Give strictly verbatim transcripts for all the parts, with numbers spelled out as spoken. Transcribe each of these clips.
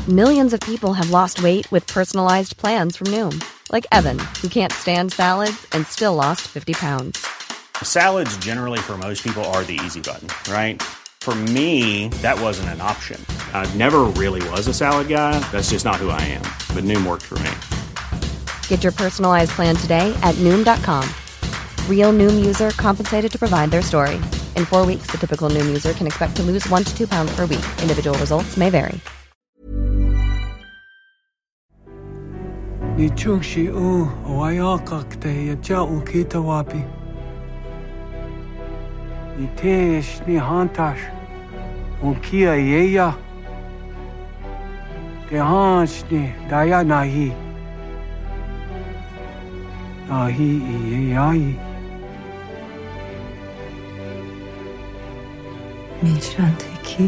Millions of people have lost weight with personalized plans from Noom. Like Evan, who can't stand salads and still lost fifty pounds. Salads generally for most people are the easy button, right? For me, that wasn't an option. I never really was a salad guy. That's just not who I am. But Noom worked for me. Get your personalized plan today at Noom dot com. Real Noom user compensated to provide their story. In four weeks, the typical Noom user can expect to lose one to two pounds per week. Individual results may vary. Ni chungshi u wayakakte ya jau kitawapi. Ni tesh ni hantash unkia yeya. Te hanch ni daya nahi. Nahi iyeyai. Ni shantiki.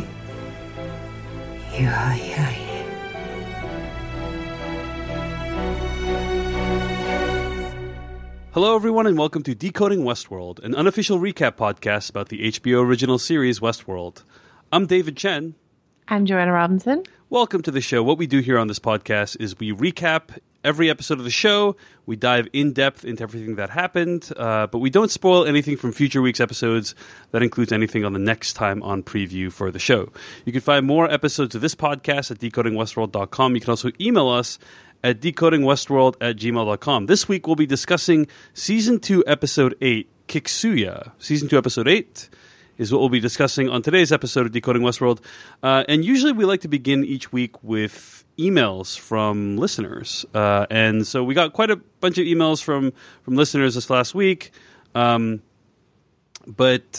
Yuhayai. Hello, everyone, and welcome to Decoding Westworld, an unofficial recap podcast about the H B O original series Westworld. I'm David Chen. I'm Joanna Robinson. Welcome to the show. What we do here on this podcast is we recap every episode of the show. We dive in depth into everything that happened, uh, but we don't spoil anything from future week's episodes. That includes anything on the next time on preview for the show. You can find more episodes of this podcast at decoding westworld dot com. You can also email us at decoding westworld at gmail dot com. This week we'll be discussing Season two, Episode eight, Kiksuya. Season two, Episode eight is what we'll be discussing on today's episode of Decoding Westworld. Uh, and usually we like to begin each week with emails from listeners. Uh, and so we got quite a bunch of emails from, from listeners this last week. Um, but,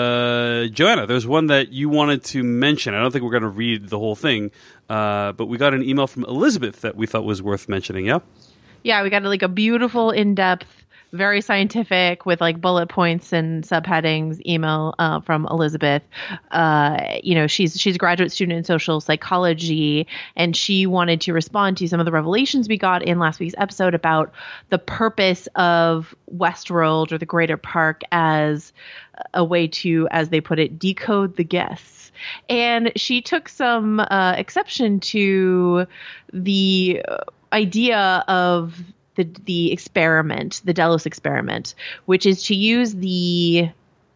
uh, Joanna, there's one that you wanted to mention. I don't think we're going to read the whole thing. Uh, but we got an email from Elizabeth that we thought was worth mentioning, yeah? Yeah, we got like a beautiful, in-depth, very scientific with like bullet points and subheadings email uh, from Elizabeth. Uh, you know, she's she's a graduate student in social psychology, and she wanted to respond to some of the revelations we got in last week's episode about the purpose of Westworld or the Greater Park as a way to, as they put it, decode the guests. And she took some uh, exception to the idea of the the experiment, the Delos experiment, which is to use the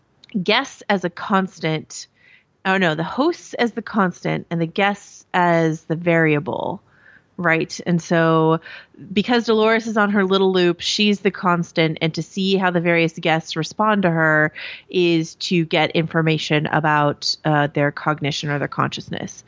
guests as a constant. Oh no, the hosts as the constant and the guests as the variable. Right. And so because Dolores is on her little loop, she's the constant. And to see how the various guests respond to her is to get information about uh, their cognition or their consciousness.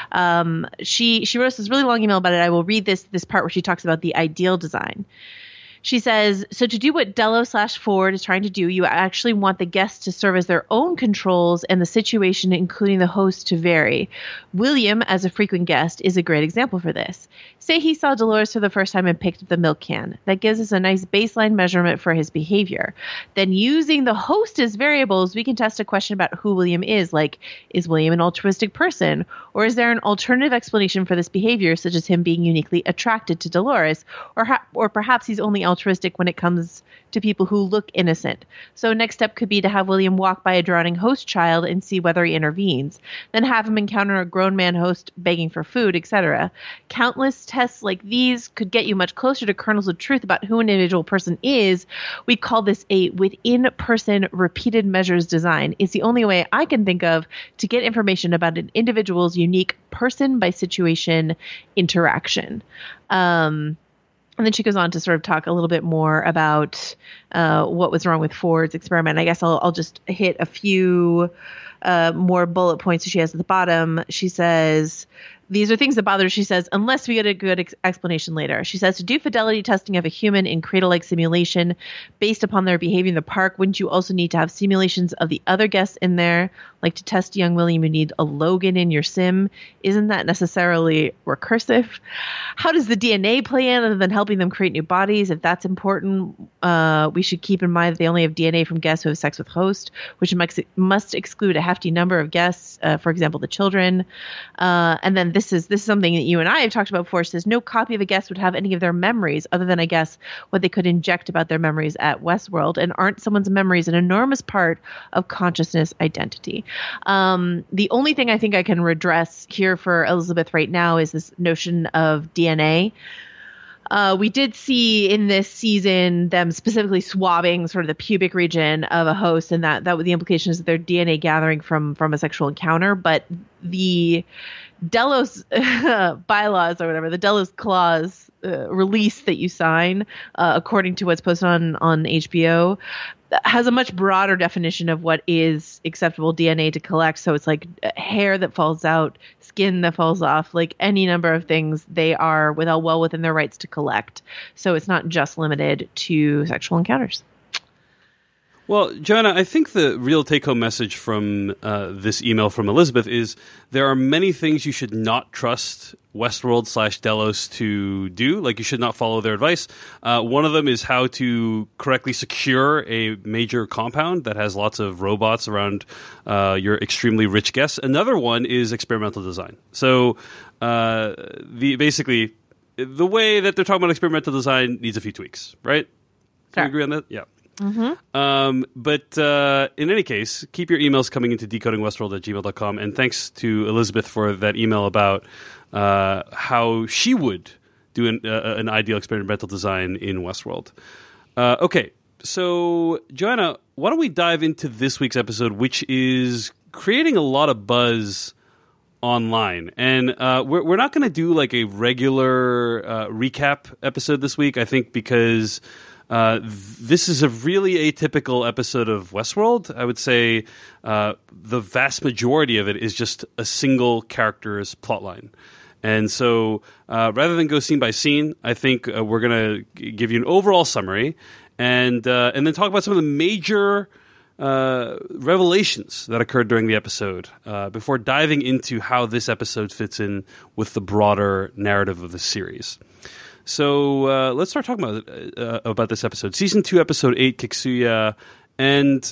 Um, she she wrote us this really long email about it. I will read this this part where she talks about the ideal design. She says, so to do what Delos slash Ford is trying to do, you actually want the guests to serve as their own controls and the situation, including the host, to vary. William, as a frequent guest, is a great example for this. Say he saw Dolores for the first time and picked up the milk can. That gives us a nice baseline measurement for his behavior. Then using the host as variables, we can test a question about who William is, like, is William an altruistic person? Or is there an alternative explanation for this behavior, such as him being uniquely attracted to Dolores? Or, ha- or perhaps he's only altruistic when it comes to people who look innocent. So next step could be to have William walk by a drowning host child and see whether he intervenes. Then have him encounter a grown man host begging for food, et cetera. Countless tests like these could get you much closer to kernels of truth about who an individual person is. We call this a within-person repeated measures design. It's the only way I can think of to get information about an individual's unique person-by-situation interaction. Um... And then she goes on to sort of talk a little bit more about uh, what was wrong with Ford's experiment. I guess I'll, I'll just hit a few uh, more bullet points that she has at the bottom. She says, these are things that bother her, she says, unless we get a good ex- explanation later. She says, to do fidelity testing of a human in cradle-like simulation based upon their behavior in the park, wouldn't you also need to have simulations of the other guests in there? Like to test young William, you need a Logan in your sim. Isn't that necessarily recursive? How does the D N A play in other than helping them create new bodies? If that's important, uh, we should keep in mind that they only have D N A from guests who have sex with host, which must, must exclude a hefty number of guests, uh, for example, the children. Uh, and then this this is this is something that you and I have talked about before. Says no copy of a guest would have any of their memories other than, I guess, what they could inject about their memories at Westworld. And aren't someone's memories an enormous part of consciousness identity? Um, the only thing I think I can redress here for Elizabeth right now is this notion of D N A. Uh, we did see in this season them specifically swabbing sort of the pubic region of a host, and that that the implication is that they're D N A gathering from from a sexual encounter. But the Delos uh, bylaws or whatever, the Delos clause uh, release that you sign, uh, according to what's posted on on H B O, has a much broader definition of what is acceptable D N A to collect. So it's like hair that falls out, skin that falls off, like any number of things they are without well within their rights to collect. So it's not just limited to sexual encounters. Well, Joanna, I think the real take-home message from uh, this email from Elizabeth is there are many things you should not trust Westworld slash Delos to do. Like, you should not follow their advice. Uh, one of them is how to correctly secure a major compound that has lots of robots around uh, your extremely rich guests. Another one is experimental design. So, uh, the basically, the way that they're talking about experimental design needs a few tweaks, right? Do you agree on that? Yeah. Mm-hmm. Um, but uh, in any case, keep your emails coming into decoding westworld at gmail dot com. And thanks to Elizabeth for that email about uh, how she would do an, uh, an ideal experimental design in Westworld. Uh, okay, so Joanna, why don't we dive into this week's episode, which is creating a lot of buzz online. And uh, we're, we're not going to do like a regular uh, recap episode this week, I think, because Uh, this is a really atypical episode of Westworld. I would say uh, the vast majority of it is just a single character's plotline. And so uh, rather than go scene by scene, I think uh, we're going to g- give you an overall summary and uh, and then talk about some of the major uh, revelations that occurred during the episode uh, before diving into how this episode fits in with the broader narrative of the series. So uh, let's start talking about uh, about this episode. Season two, episode eight, Kiksuya. And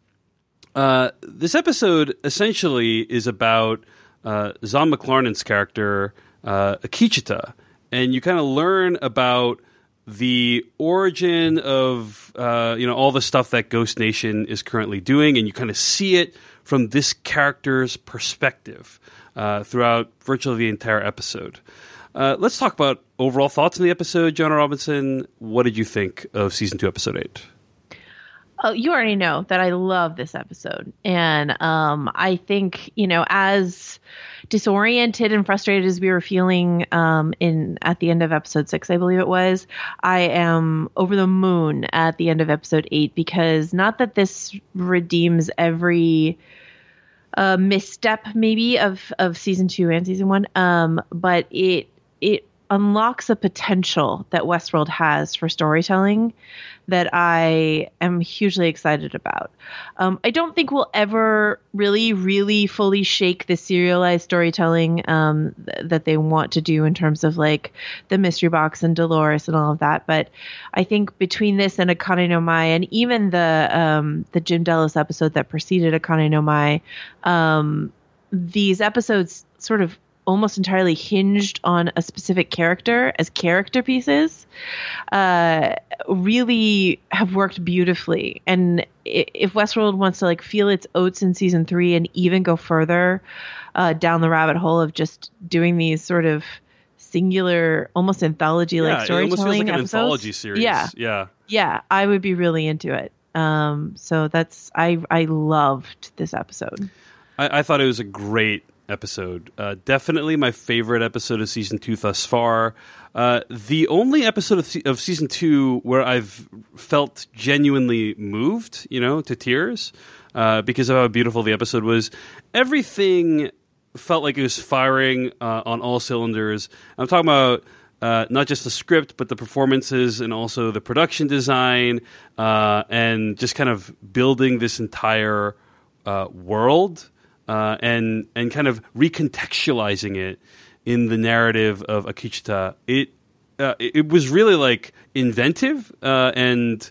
uh, this episode essentially is about uh, Zahn McLarnin's character, uh, Akichita. And you kind of learn about the origin of uh, you know all the stuff that Ghost Nation is currently doing, and you kind of see it from this character's perspective uh, throughout virtually the entire episode. Uh, let's talk about overall thoughts on the episode. Joanna Robinson, what did you think of season two, episode eight? Oh, you already know that I love this episode. And um, I think, you know, as disoriented and frustrated as we were feeling um, in at the end of episode six, I believe it was, I am over the moon at the end of episode eight, because not that this redeems every uh, misstep maybe of, of season two and season one, um, but it it unlocks a potential that Westworld has for storytelling that I am hugely excited about. Um, I don't think we'll ever really, really fully shake the serialized storytelling um, th- that they want to do in terms of like the Mystery Box and Dolores and all of that. But I think between this and Akane no Mai, and even the um, the Jim Delos episode that preceded Akane no Mai, um, these episodes sort of almost entirely hinged on a specific character as character pieces, uh, really have worked beautifully. And if Westworld wants to like feel its oats in season three and even go further uh, down the rabbit hole of just doing these sort of singular, almost anthology-like yeah, storytelling it almost feels like an episodes, anthology series. Yeah, yeah, yeah, I would be really into it. Um, so that's I I loved this episode. I, I thought it was a great episode. Uh, definitely my favorite episode of season two thus far. Uh, the only episode of, se- of season two where I've felt genuinely moved, you know, to tears, uh, because of how beautiful the episode was. Everything felt like it was firing uh, on all cylinders. I'm talking about uh, not just the script, but the performances and also the production design, uh, and just kind of building this entire uh, world. Uh, and and kind of recontextualizing it in the narrative of Akichita. It uh, it was really like inventive uh, and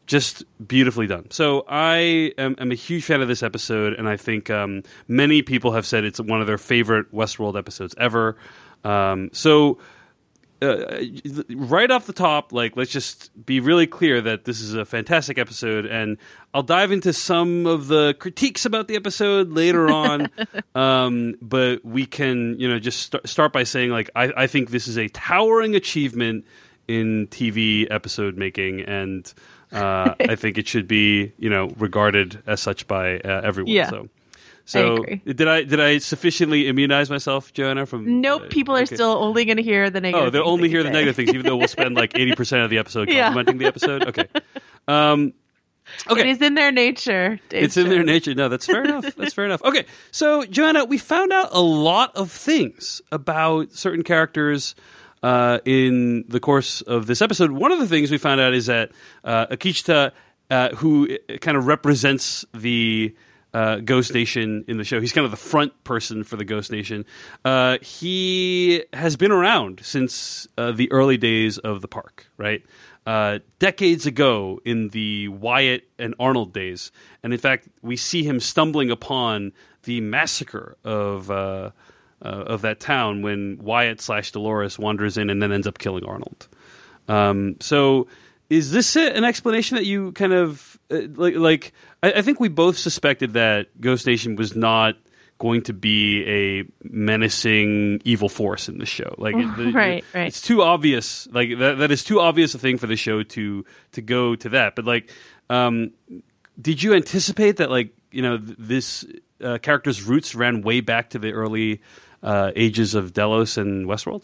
just beautifully done. So I am, am a huge fan of this episode, and I think um, many people have said it's one of their favorite Westworld episodes ever. Um, so uh, right off the top, like, let's just be really clear that this is a fantastic episode, and I'll dive into some of the critiques about the episode later on. um, but we can, you know, just st- start by saying, like, I, I think this is a towering achievement in T V episode making, and uh, I think it should be, you know, regarded as such by uh, everyone. Yeah. So, so I agree. did I did I sufficiently immunize myself, Joanna? From Nope, uh, people are okay. still only going to hear the negative. Oh, they'll things only that hear you the say. negative things, even though we'll spend like eighty percent of the episode Yeah. complimenting the episode. Okay. Um, okay. It is in their nature. Dave It's in their Jones. nature. No, that's fair enough. That's fair enough. Okay, so Joanna, we found out a lot of things about certain characters uh, in the course of this episode. One of the things we found out is that uh, Akishita, uh, who kind of represents the uh, Ghost Nation in the show, he's kind of the front person for the Ghost Nation. Uh, he has been around since uh, the early days of the park, right? Uh, decades ago in the Wyatt and Arnold days. And in fact, we see him stumbling upon the massacre of uh, uh, of that town when Wyatt slash Dolores wanders in and then ends up killing Arnold. Um, so is this a, an explanation that you kind of, uh, like, like I, I think we both suspected that Ghost Nation was not going to be a menacing evil force in the show. Like, it, the, Right, the, right. It's too obvious. Like that, that is too obvious a thing for the show to to go to that. But like, um, did you anticipate that? Like, you know, th- this uh, character's roots ran way back to the early uh, ages of Delos and Westworld.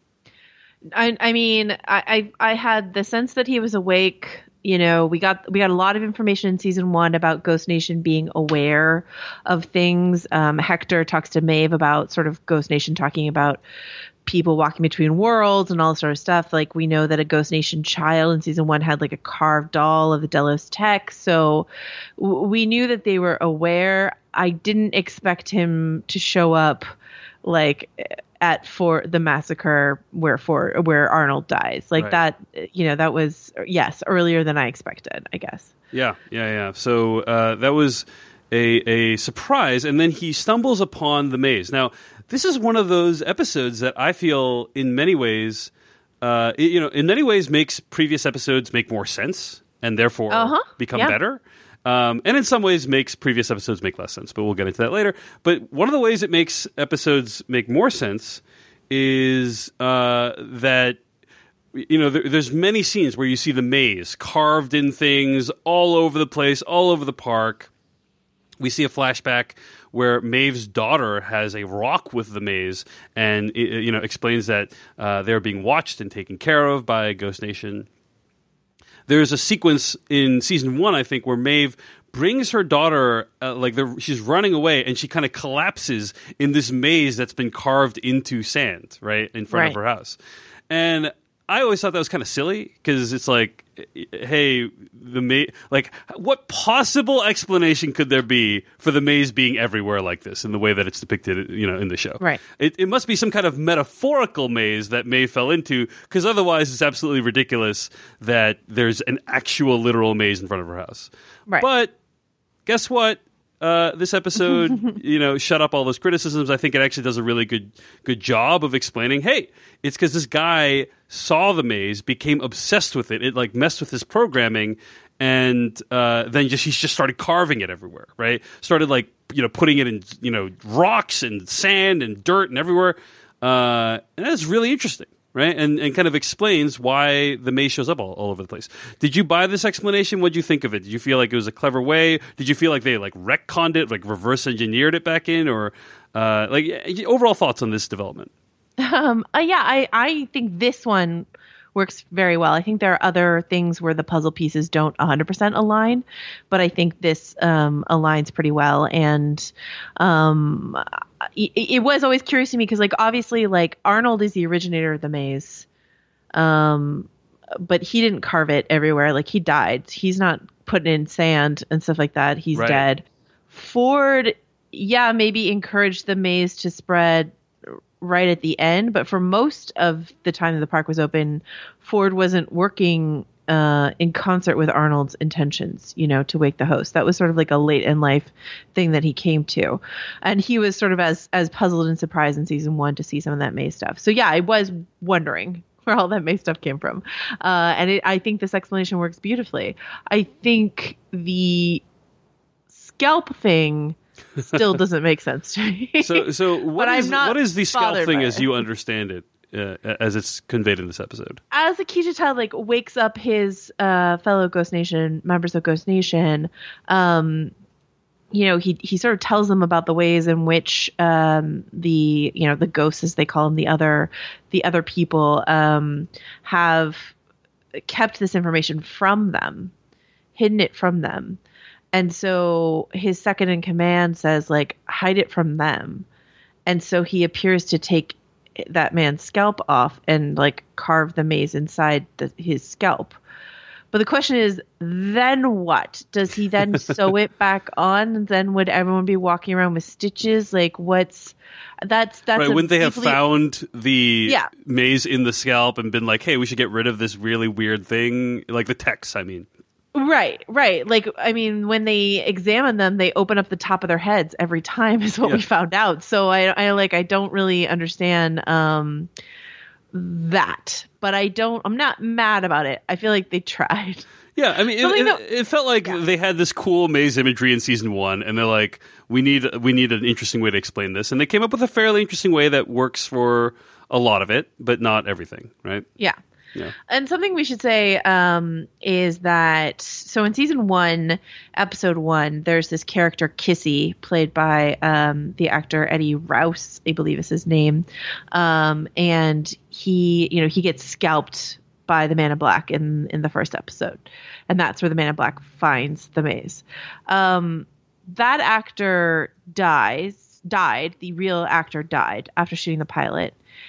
I, I mean, I, I I had the sense that he was awake. You know, we got we got a lot of information in season one about Ghost Nation being aware of things. Um, Hector talks to Maeve about sort of Ghost Nation talking about people walking between worlds and all this sort of stuff. Like, we know that a Ghost Nation child in season one had like a carved doll of the Delos tech. So w- we knew that they were aware. I didn't expect him to show up like at for the massacre where for where Arnold dies. Like Right. that, you know, that was, yes, earlier than I expected, I guess. Yeah, yeah, yeah. So uh, that was a, a surprise, and then he stumbles upon the maze. Now, this is one of those episodes that I feel, in many ways, uh, it- you know, in many ways, makes previous episodes make more sense and therefore Uh-huh. become Yeah. better. Um, and in some ways, makes previous episodes make less sense. But we'll get into that later. But one of the ways it makes episodes make more sense is uh, that, you know, there, there's many scenes where you see the maze carved in things all over the place, all over the park. We see a flashback where Maeve's daughter has a rock with the maze, and it, you know, explains that uh, they're being watched and taken care of by Ghost Nation. There's a sequence in season one, I think, where Maeve brings her daughter, uh, like they're- she's running away, and she kind of collapses in this maze that's been carved into sand, right, in front of Right. her house. And I always thought that was kind of silly, because it's like, hey, the maze, like, what possible explanation could there be for the maze being everywhere like this in the way that it's depicted, you know, in the show? Right. It, it must be some kind of metaphorical maze that Maeve fell into, because otherwise it's absolutely ridiculous that there's an actual literal maze in front of her house. Right. But guess what? Uh, this episode, you know, shut up all those criticisms. I think it actually does a really good good job of explaining, hey, it's because this guy saw the maze, became obsessed with it. It like messed with his programming, and uh, then just he's just started carving it everywhere, right? Started like, you know, putting it in, you know, rocks and sand and dirt and everywhere. Uh, and that's really interesting. Right, and and kind of explains why the maze shows up all, all over the place. Did you buy this explanation? What did you think of it? Did you feel like it was a clever way? Did you feel like they like retconned it, like reverse engineered it back in, or uh, like overall thoughts on this development? Um, uh, yeah, I, I think this one works very well. I think there are other things where the puzzle pieces don't one hundred percent align, but I think this um, aligns pretty well. And um, it, it was always curious to me because, like, obviously, like, Arnold is the originator of the maze, um, but he didn't carve it everywhere. Like, he died. He's not putting in sand and stuff like that. He's Right. dead. Ford, yeah, maybe encouraged the maze to spread right at the end, but for most of the time that the park was open, Ford wasn't working uh, in concert with Arnold's intentions, you know, to wake the host. That was sort of like a late in life thing that he came to. And he was sort of as as puzzled and surprised in season one to see some of that May stuff. So yeah, I was wondering where all that May stuff came from. Uh, and it, I think this explanation works beautifully. I think the scalp thing still doesn't make sense to me. So, so what, But is, I'm not what is the scalp bothered thing by as it. you understand it, uh, as it's conveyed in this episode? As Akita Child like wakes up his uh, fellow Ghost Nation members of Ghost Nation, um, you know, he he sort of tells them about the ways in which um, the you know the ghosts, as they call them, the other the other people um, have kept this information from them, hidden it from them. And so his second in command says, like, hide it from them. And so he appears to take that man's scalp off and, like, carve the maze inside the, his scalp. But the question is, then what? Does he then sew it back on? And then would everyone be walking around with stitches? Like, what's... That's that's Right, a wouldn't they have deeply- found the Yeah. maze in the scalp and been like, hey, we should get rid of this really weird thing? Like the text, I mean. Right, right. Like, I mean, when they examine them, they open up the top of their heads every time is what Yeah. we found out. So I, I like, I don't really understand um, that, but I don't, I'm not mad about it. I feel like they tried. Yeah, I mean, it, Something it, that- it felt like they had this cool maze imagery in season one, and they're like, we need we need an interesting way to explain this. And they came up with a fairly interesting way that works for a lot of it, but not everything, right? Yeah. Yeah. And something we should say um, is that, so in season one, episode one, there's this character, Kissy, played by um, the actor Eddie Rouse, I believe is his name. Um, and he, you know, he gets scalped by the Man in Black in, in the first episode. And that's where the Man in Black finds the maze. Um, that actor dies, died, the real actor died after shooting the pilot.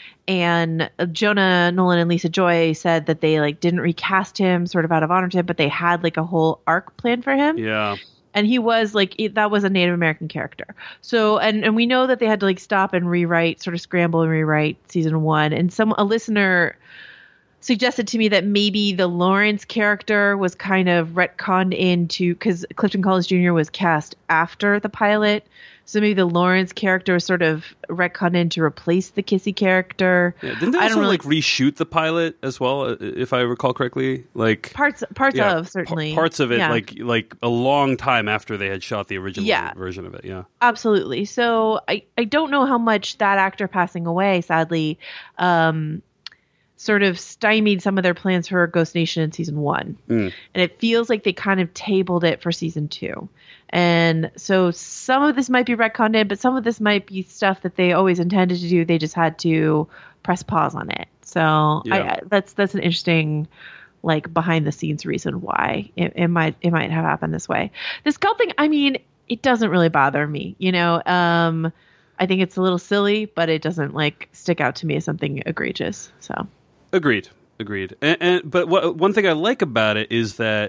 And Jonah Nolan and Lisa Joy said that they like didn't recast him sort of out of honor to him, but they had like a whole arc plan for him. Yeah. And he was like, it, that was a Native American character. So, and, and we know that they had to like stop and rewrite, sort of scramble and rewrite season one. And some, a listener suggested to me that maybe the Lawrence character was kind of retconned into, because Clifton Collins Junior was cast after the pilot. So maybe the Lawrence character was sort of retconned in to replace the Kissy character. Yeah. Didn't they I also don't really, like reshoot the pilot as well, uh, if I recall correctly? Like parts parts yeah, of certainly pa- parts of it, Yeah. like like a long time after they had shot the original Yeah. version of it. Yeah. Absolutely. So I, I don't know how much that actor passing away, sadly, um, sort of stymied some of their plans for Ghost Nation in season one. Mm. And it feels like they kind of tabled it for season two. And so some of this might be retconned in, but some of this might be stuff that they always intended to do. They just had to press pause on it. So Yeah. I, that's that's an interesting, like, behind the scenes reason why it, it might it might have happened this way. The scalp thing, I mean, it doesn't really bother me. You know, um, I think it's a little silly, but it doesn't like stick out to me as something egregious. So Agreed. Agreed. And, and but what, one thing I like about it is that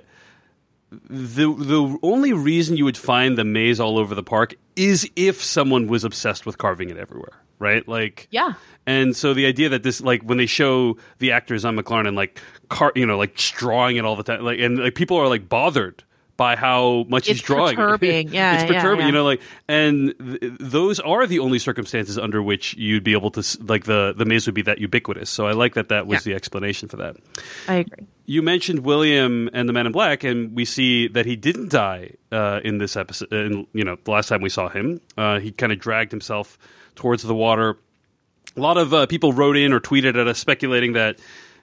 the the only reason you would find the maze all over the park is if someone was obsessed with carving it everywhere, right? Like, yeah. And so the idea that this, like, when they show the actors on McLaren, like, car, you know, like, just drawing it all the time, like, and like people are like bothered by how much It's he's drawing. perturbing. Yeah, it's yeah, perturbing. yeah. You know, like, and th- those are the only circumstances under which you'd be able to, s- like, the the maze would be that ubiquitous. So I like that that was Yeah. the explanation for that. I agree. You mentioned William and the Man in Black, and we see that he didn't die uh, in this episode. In, you know, the last time we saw him, uh, he kind of dragged himself towards the water. A lot of uh, people wrote in or tweeted at us speculating that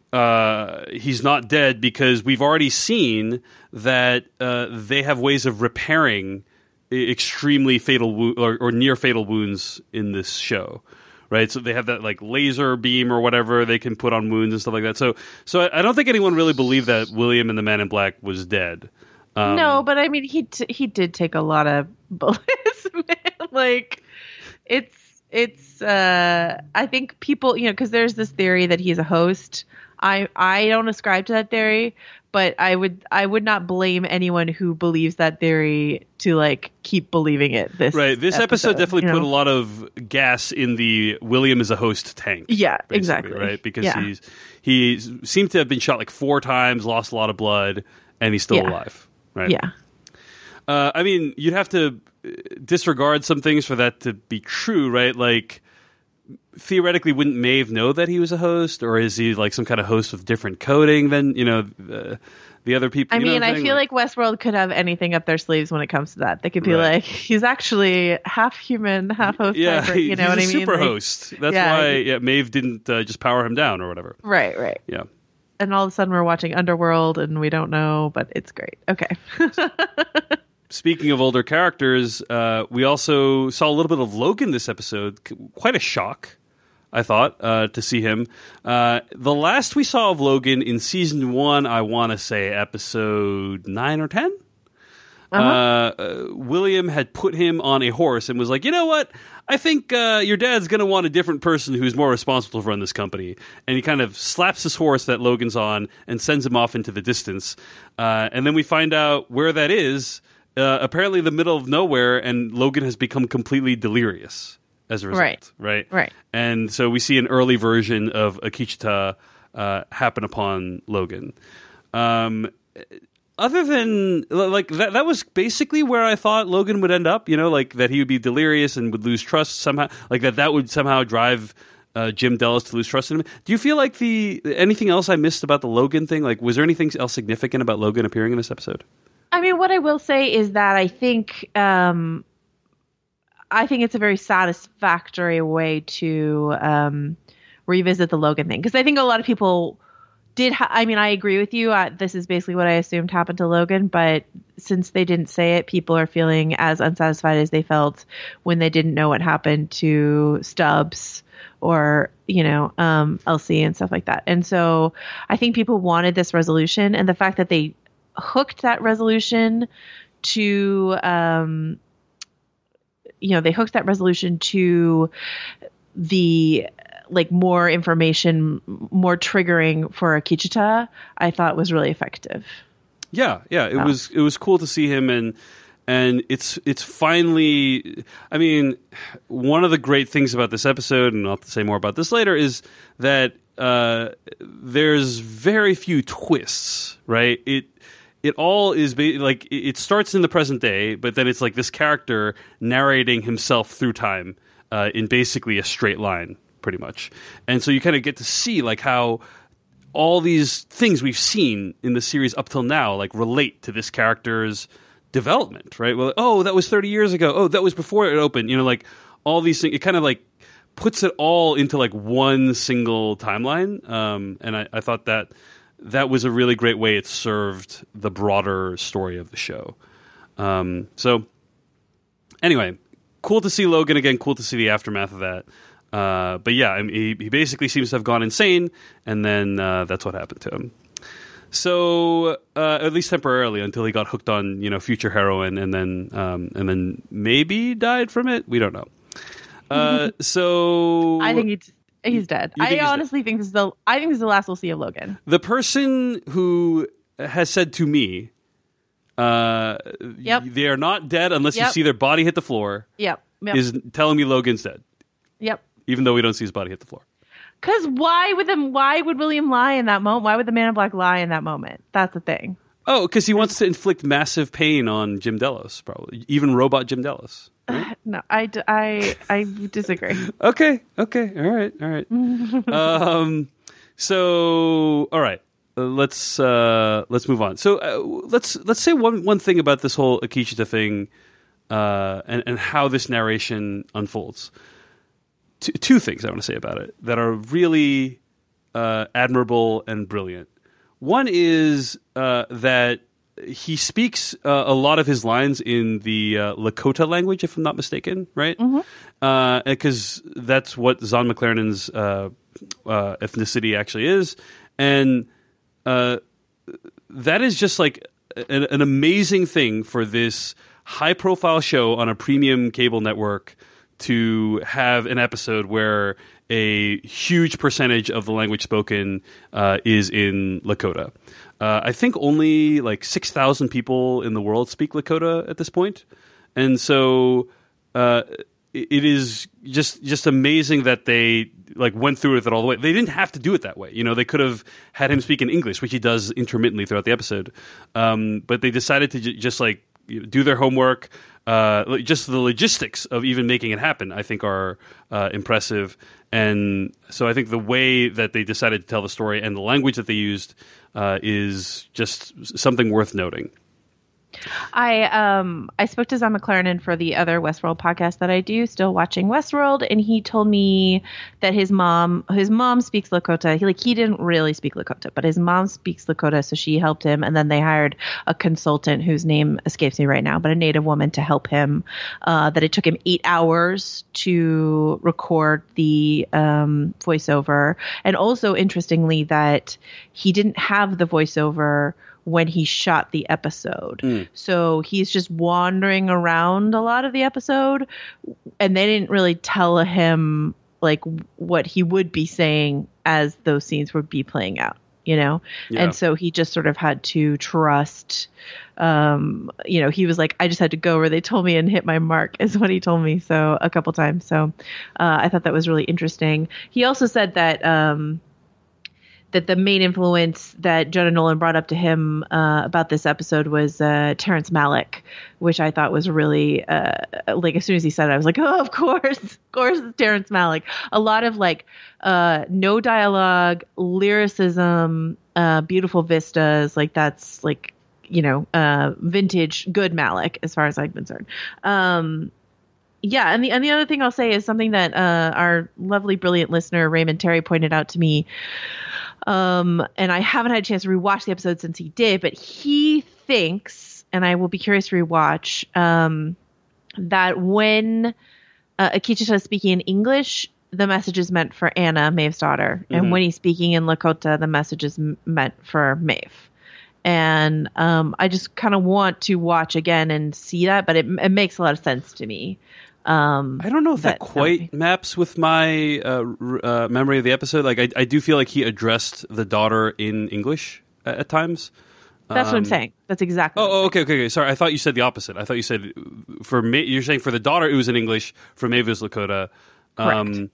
uh, he's not dead because we've already seen that uh, they have ways of repairing extremely fatal wo- or, or near fatal wounds in this show. Right, so they have that like laser beam or whatever they can put on wounds and stuff like that. So, so I, I don't think anyone really believed that William and the Man in Black was dead. Um, no, but I mean, he t- he did take a lot of bullets, man. Like, it's it's uh, I think people, you know, because there's this theory that he's a host. I I don't ascribe to that theory, but I would I would not blame anyone who believes that theory to like keep believing it. This right. This episode, episode definitely you know? put a lot of gas in the William is a host tank. Yeah, exactly. Right, because yeah. he's he seemed to have been shot like four times, lost a lot of blood, and he's still yeah. alive. Right. Yeah. Uh, I mean, you'd have to disregard some things for that to be true, right? Like, theoretically, wouldn't Maeve know that he was a host, or is he like some kind of host with different coding than you know uh, the other people? I you know mean, I feel like, like Westworld could have anything up their sleeves when it comes to that. They could be right. like, he's actually half human, half host. Yeah, hybrid, you know he's what a I mean? Super like, host. That's yeah, why yeah, Maeve didn't uh, just power him down or whatever. Right, right. Yeah. And all of a sudden, we're watching Underworld, and we don't know, but it's great. Okay. Speaking of older characters, uh, we also saw a little bit of Logan this episode. Quite a shock, I thought, uh, to see him. Uh, the last we saw of Logan in season one, I want to say episode nine or ten. Uh-huh. Uh, uh, William had put him on a horse and was like, you know what? I think uh, your dad's going to want a different person who's more responsible to run this company. And he kind of slaps this horse that Logan's on and sends him off into the distance. Uh, and then we find out where that is. Uh, apparently the middle of nowhere, and Logan has become completely delirious as a result. Right. Right. Right. And so we see an early version of Akecheta uh, happen upon Logan. Um, other than like that, that was basically where I thought Logan would end up. You know, like that he would be delirious and would lose trust somehow. Like that, that would somehow drive uh, Jim Delos to lose trust in him. Do you feel like the anything else I missed about the Logan thing? Like, was there anything else significant about Logan appearing in this episode? I mean, what I will say is that I think um, I think it's a very satisfactory way to um, revisit the Logan thing, because I think a lot of people did. Ha- I mean, I agree with you. Uh, this is basically what I assumed happened to Logan, but since they didn't say it, people are feeling as unsatisfied as they felt when they didn't know what happened to Stubbs or, you know, um, Elsie and stuff like that. And so I think people wanted this resolution, and the fact that they hooked that resolution to, um, you know, they hooked that resolution to the, like, more information, more triggering for Akecheta, I thought was really effective. Yeah, yeah, it oh. was it was cool to see him, and and it's it's finally. I mean, one of the great things about this episode, and I'll have to say more about this later, is that uh, there's very few twists. Right? It. It all is ba- like it starts in the present day, but then it's like this character narrating himself through time uh, in basically a straight line, pretty much. And so you kind of get to see like how all these things we've seen in the series up till now like relate to this character's development, right? Well, oh, that was thirty years ago. Oh, that was before it opened. You know, like all these things. It kind of like puts it all into like one single timeline. Um, and I, I thought that. That was a really great way it served the broader story of the show. Um, so, anyway, cool to see Logan again. Cool to see the aftermath of that. Uh, but yeah, I mean, he, he basically seems to have gone insane, and then uh, that's what happened to him. So, uh, at least temporarily, until he got hooked on you know future heroin, and then um, and then maybe died from it. We don't know. Uh, so I think it's. He's dead. I he's honestly dead? think this is the. I think this is the last we'll see of Logan. The person who has said to me, uh, yep. they are not dead unless yep. you see their body hit the floor. Yep. yep. Is telling me Logan's dead. Yep. Even though we don't see his body hit the floor. Because why would them? Why would William lie in that moment? Why would the Man in Black lie in that moment? That's the thing. Oh, because he wants to inflict massive pain on Jim Delos, probably even robot Jim Delos. Right? Uh, no, I, d- I, I disagree. okay, okay, all right, all right. um, so, all right, uh, let's uh, let's move on. So, uh, let's let's say one one thing about this whole Akecheta thing, uh, and and how this narration unfolds. T- two things I want to say about it that are really uh, admirable and brilliant. One is uh, that he speaks uh, a lot of his lines in the uh, Lakota language, if I'm not mistaken, right? Because mm-hmm. uh, that's what Zahn McClarnon's uh, uh, ethnicity actually is. And uh, that is just like an, an amazing thing for this high-profile show on a premium cable network to have an episode where a huge percentage of the language spoken uh, is in Lakota. Uh, I think only like six thousand people in the world speak Lakota at this point. And so uh, it is just just amazing that they like went through with it all the way. They didn't have to do it that way. You know, they could have had him speak in English, which he does intermittently throughout the episode. Um, but they decided to j- just like you know, do their homework. Uh, just the logistics of even making it happen, I think, are uh, impressive. And so I think the way that they decided to tell the story and the language that they used uh, is just something worth noting. I um I spoke to Zon McLaren for the other Westworld podcast that I do, still watching Westworld, and he told me that his mom his mom speaks Lakota. He like he didn't really speak Lakota, but his mom speaks Lakota, so she helped him, and then they hired a consultant whose name escapes me right now, but a Native woman to help him. Uh, that it took him eight hours to record the um, voiceover, and also interestingly that he didn't have the voiceover when he shot the episode. Mm. So he's just wandering around a lot of the episode, and they didn't really tell him like what he would be saying as those scenes would be playing out, you know? Yeah. And so he just sort of had to trust, um, you know, he was like, I just had to go where they told me and hit my mark is what he told me. So a couple times. So uh, I thought that was really interesting. He also said that, um, that the main influence that Jonah Nolan brought up to him uh, about this episode was uh, Terrence Malick, which I thought was really, uh, like, as soon as he said it, I was like, oh, of course, of course, it's Terrence Malick. A lot of, like, uh, no dialogue, lyricism, uh, beautiful vistas, like, that's, like, you know, uh, vintage, good Malick, as far as I'm concerned. Um, yeah, and the and the other thing I'll say is something that uh, our lovely, brilliant listener, Raymond Terry, pointed out to me. Um, and I haven't had a chance to rewatch the episode since he did, but he thinks, and I will be curious to rewatch, um, that when uh, Akecheta is speaking in English, the message is meant for Anna, Maeve's daughter. Mm-hmm. And when he's speaking in Lakota, the message is m- meant for Maeve. And um, I just kind of want to watch again and see that, but it, it makes a lot of sense to me. Um, I don't know if that, that quite that maps with my uh, uh, memory of the episode. Like, I, I do feel like he addressed the daughter in English at, at times. That's um, what I'm saying. That's exactly. Oh, oh, okay, okay, okay. Sorry, I thought you said the opposite. I thought you said for Ma- you're saying for the daughter it was in English, for Maeve it was Lakota. Um, Correct.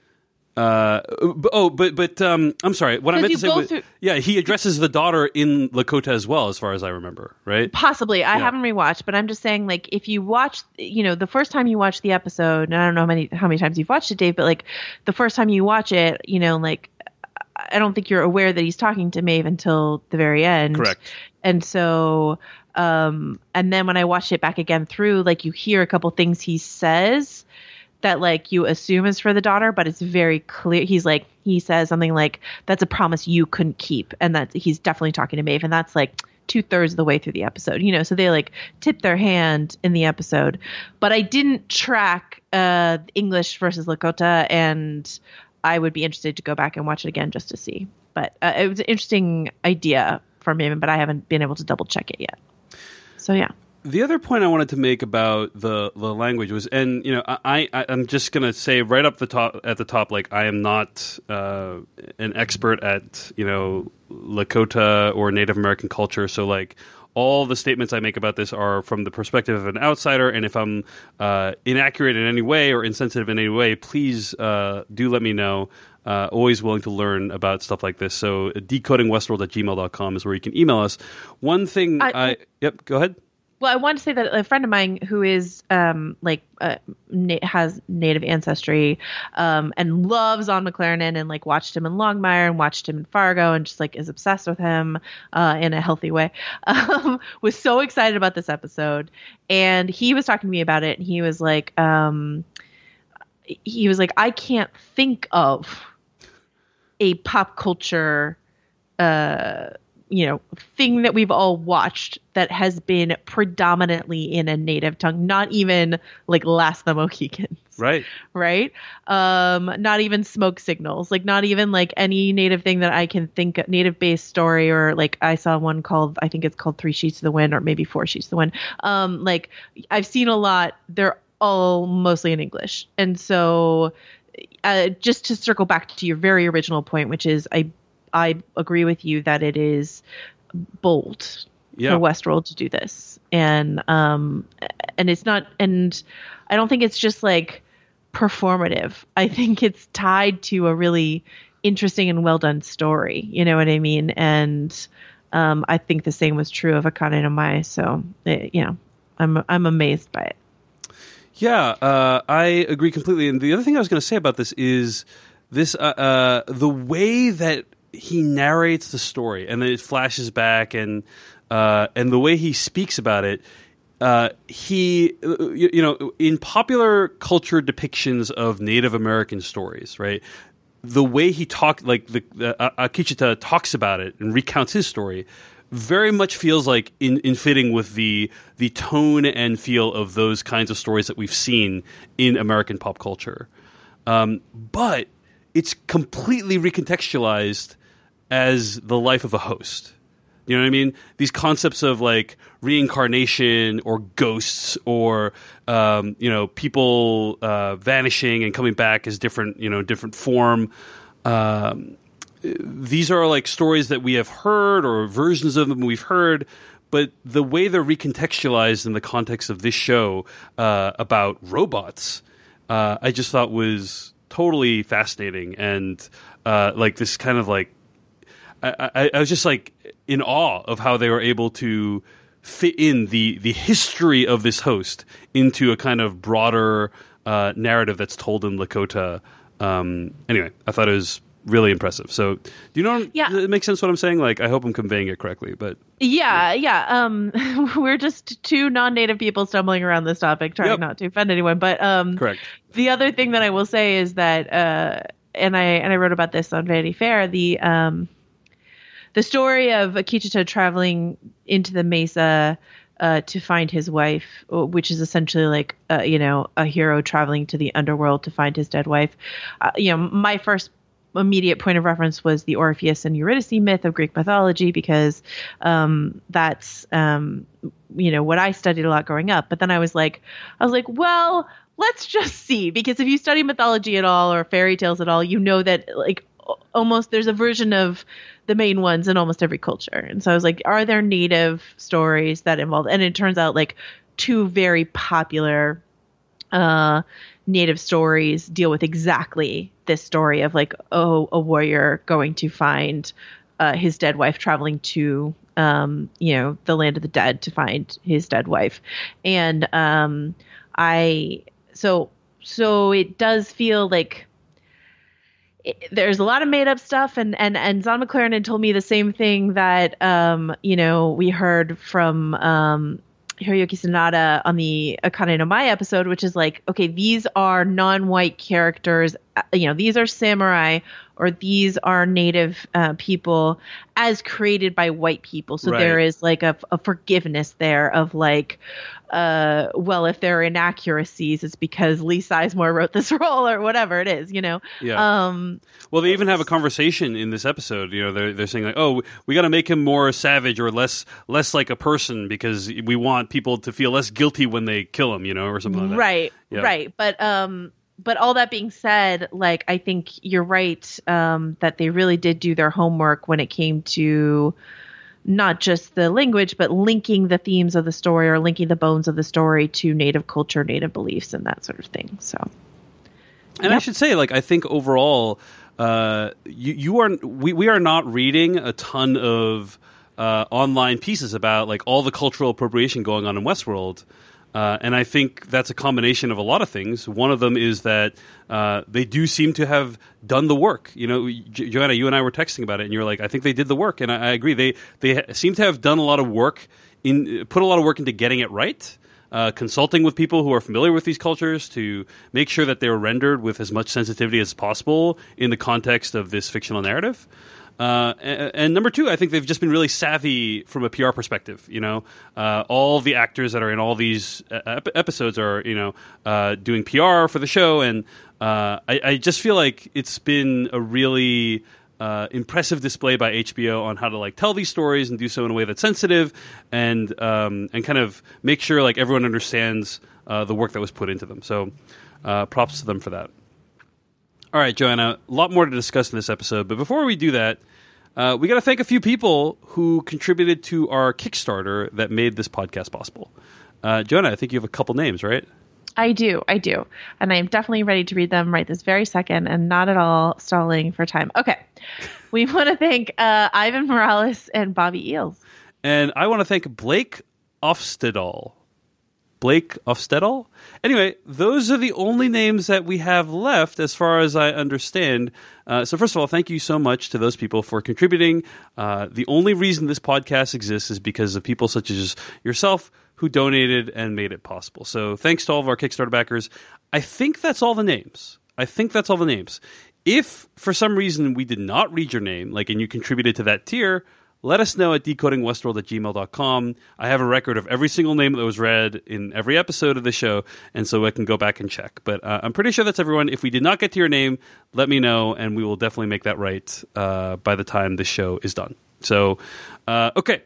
Uh, but, oh, but but um, I'm sorry. What I meant to say was, through- yeah, he addresses the daughter in Lakota as well, as far as I remember, right? Possibly. I Yeah. haven't rewatched, but I'm just saying, like, if you watch, you know, the first time you watch the episode, and I don't know how many how many times you've watched it, Dave, but like the first time you watch it, you know, like I don't think you're aware that he's talking to Maeve until the very end. Correct. And so, um, and then when I watched it back again through, like you hear a couple things he says that like you assume is for the daughter, but it's very clear. He's like, he says something like, that's a promise you couldn't keep. And that he's definitely talking to Maeve. And that's like two thirds of the way through the episode, you know, so they like tip their hand in the episode, but I didn't track uh English versus Lakota, and I would be interested to go back and watch it again just to see. But uh, it was an interesting idea for me, but I haven't been able to double check it yet. So yeah. The other point I wanted to make about the, the language was, and you know, I, I I'm just gonna say right up the top at the top, like I am not uh, an expert at you know Lakota or Native American culture, so like all the statements I make about this are from the perspective of an outsider, and if I'm uh, inaccurate in any way or insensitive in any way, please uh, do let me know. Uh, always willing to learn about stuff like this. So decoding westworld at gmail dot com is where you can email us. One thing I, I yep, go ahead. Well, I want to say that a friend of mine who is um, like uh, na- has Native ancestry um, and loves Zon McLaren and like watched him in Longmire and watched him in Fargo and just like is obsessed with him uh, in a healthy way, um, was so excited about this episode. And he was talking to me about it, and he was like, um, he was like, I can't think of a pop culture uh you know, thing that we've all watched that has been predominantly in a native tongue, not even like Last of the Mohicans. Right. Right. Um, not even Smoke Signals, like not even like any native thing that I can think of, native based story, or like I saw one called, I think it's called Three Sheets to the Wind, or maybe Four Sheets to the Wind. Um, like I've seen a lot. They're all mostly in English. And so uh, just to circle back to your very original point, which is I I agree with you that it is bold yeah. for Westworld to do this. And um and it's not and I don't think it's just like performative. I think it's tied to a really interesting and well done story. You know what I mean? And um I think the same was true of Akane no Mae. So it, you know, I'm I'm amazed by it. Yeah, uh, I agree completely. And the other thing I was going to say about this is this: uh, uh, the way that he narrates the story, and then it flashes back, and uh, and the way he speaks about it. Uh, he, you, you know, in popular culture depictions of Native American stories, right? The way he talked, like the uh, Akichita talks about it and recounts his story, very much feels like in, in fitting with the the tone and feel of those kinds of stories that we've seen in American pop culture. Um, but it's completely recontextualized as the life of a host. You know what I mean? These concepts of like reincarnation or ghosts or, um, you know, people uh, vanishing and coming back as different, you know, different form. Um, these are like stories that we have heard or versions of them we've heard, but the way they're recontextualized in the context of this show uh, about robots, uh, I just thought was totally fascinating. And uh, like this kind of like, I, I, I was just like in awe of how they were able to fit in the, the history of this host into a kind of broader uh, narrative that's told in Lakota. Um, anyway, I thought it was really impressive. So, do you know? Yeah. Does it make sense what I'm saying? Like, I hope I'm conveying it correctly. But yeah, yeah. Um, we're just two non-native people stumbling around this topic, trying Yep. not to offend anyone. But um, correct. The other thing that I will say is that, uh, and I and I wrote about this on Vanity Fair. The um, the story of Akichita traveling into the Mesa uh, to find his wife, which is essentially like uh, you know a hero traveling to the underworld to find his dead wife. Uh, you know, my first immediate point of reference was the Orpheus and Eurydice myth of Greek mythology, because um, that's, um, you know, what I studied a lot growing up. But then I was like, I was like, well, let's just see, because if you study mythology at all or fairy tales at all, you know that like almost there's a version of the main ones in almost every culture. And so I was like, are there native stories that involve, and it turns out like two very popular uh, native stories deal with exactly this story of like, oh, a warrior going to find uh, his dead wife, traveling to, um, you know, the land of the dead to find his dead wife. And um, I, so, so it does feel like it, there's a lot of made up stuff. And, and, and Zahn McLaren had told me the same thing that, um, you know, we heard from, um, Hiroyuki Sanada on the Akane no Mae episode, which is like, okay, these are non-white characters, you know, these are samurai or these are native uh, people as created by white people. So right. there is like a, a forgiveness there of like, uh, well, if there are inaccuracies, it's because Lee Sizemore wrote this role or whatever it is, you know? Yeah. Um, well, they even have a conversation in this episode. You know, they're they're saying like, oh, we got to make him more savage or less less like a person because we want people to feel less guilty when they kill him, you know, or something like that. Right, yeah. right. But um, but all that being said, like I think you're right um, that they really did do their homework when it came to not just the language, but linking the themes of the story or linking the bones of the story to native culture, native beliefs, and that sort of thing. So, and yep. I should say, like, I think overall, uh, you, you are we, we are not reading a ton of uh, online pieces about like all the cultural appropriation going on in Westworld. Uh, and I think that's a combination of a lot of things. One of them is that uh, they do seem to have done the work. You know, J- Joanna, you and I were texting about it, and you were like, "I think they did the work," and I, I agree. They they ha- seem to have done a lot of work in put a lot of work into getting it right, uh, consulting with people who are familiar with these cultures to make sure that they were rendered with as much sensitivity as possible in the context of this fictional narrative. Uh, and, and number two, I think they've just been really savvy from a P R perspective. You know, uh, all the actors that are in all these ep- episodes are, you know, uh, doing P R for the show, and uh, I, I just feel like it's been a really uh, impressive display by H B O on how to like tell these stories and do so in a way that's sensitive and um, and kind of make sure like everyone understands uh, the work that was put into them. So uh, props to them for that. All right, Joanna, a lot more to discuss in this episode. But before we do that, uh, we got to thank a few people who contributed to our Kickstarter that made this podcast possible. Uh, Joanna, I think you have a couple names, right? I do. I do. And I am definitely ready to read them right this very second and not at all stalling for time. Okay. We want to thank uh, Ivan Morales and Bobby Eels. And I want to thank Blake Ofstedall. Blake Ofstedall? Anyway, those are the only names that we have left as far as I understand. Uh, so first of all, thank you so much to those people for contributing. Uh, the only reason this podcast exists is because of people such as yourself who donated and made it possible. So thanks to all of our Kickstarter backers. I think that's all the names. I think that's all the names. If for some reason we did not read your name, like, and you contributed to that tier, let us know at decoding westworld at gmail dot com. I have a record of every single name that was read in every episode of the show, and so I can go back and check. But uh, I'm pretty sure that's everyone. If we did not get to your name, let me know, and we will definitely make that right uh, by the time the show is done. So, uh, okay.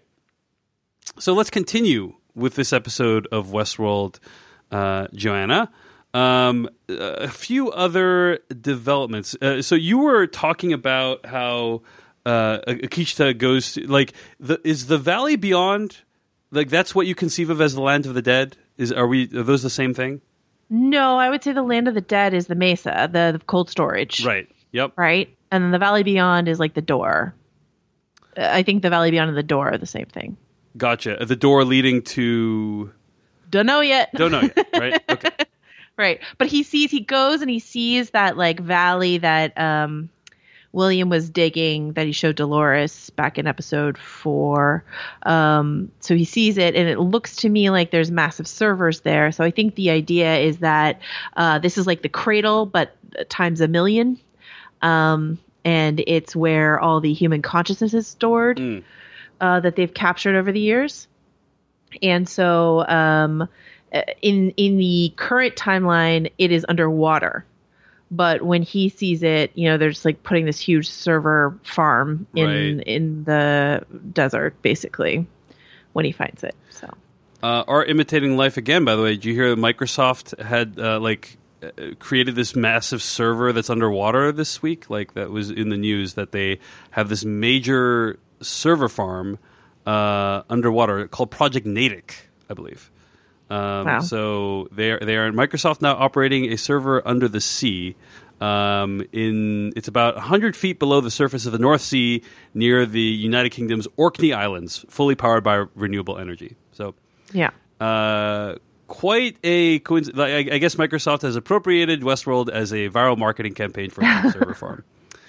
So let's continue with this episode of Westworld, uh, Joanna. Um, a few other developments. Uh, so you were talking about how uh, Akecheta goes to, like, the, is the Valley Beyond, like, that's what you conceive of as the Land of the Dead? Is are we are those the same thing? No, I would say the Land of the Dead is the Mesa, the, the cold storage. Right. Yep. Right? And then the Valley Beyond is like the door. I think the Valley Beyond and the door are the same thing. Gotcha. The door leading to... Don't know yet. Don't know yet, right? Okay. Right. But he sees, he goes and he sees that like valley that um, William was digging that he showed Dolores back in episode four. Um, so he sees it and it looks to me like there's massive servers there. So I think the idea is that uh, this is like the cradle, but times a million. Um, and it's where all the human consciousness is stored. Mm. Uh, that they've captured over the years. And so um, in in the current timeline, it is underwater. But when he sees it, you know, they're just like putting this huge server farm in right. in the desert, basically, when he finds it. So, uh, are imitating life again, by the way. Did you hear that Microsoft had uh, like uh, created this massive server that's underwater this week? Like that was in the news that they have this major server farm uh, underwater called Project Natick, I believe. Um, wow. So they are, they are Microsoft now operating a server under the sea. Um, in it's about one hundred feet below the surface of the North Sea, near the United Kingdom's Orkney Islands, fully powered by renewable energy. So yeah, uh, quite a coincidence. I, I guess Microsoft has appropriated Westworld as a viral marketing campaign for a server farm.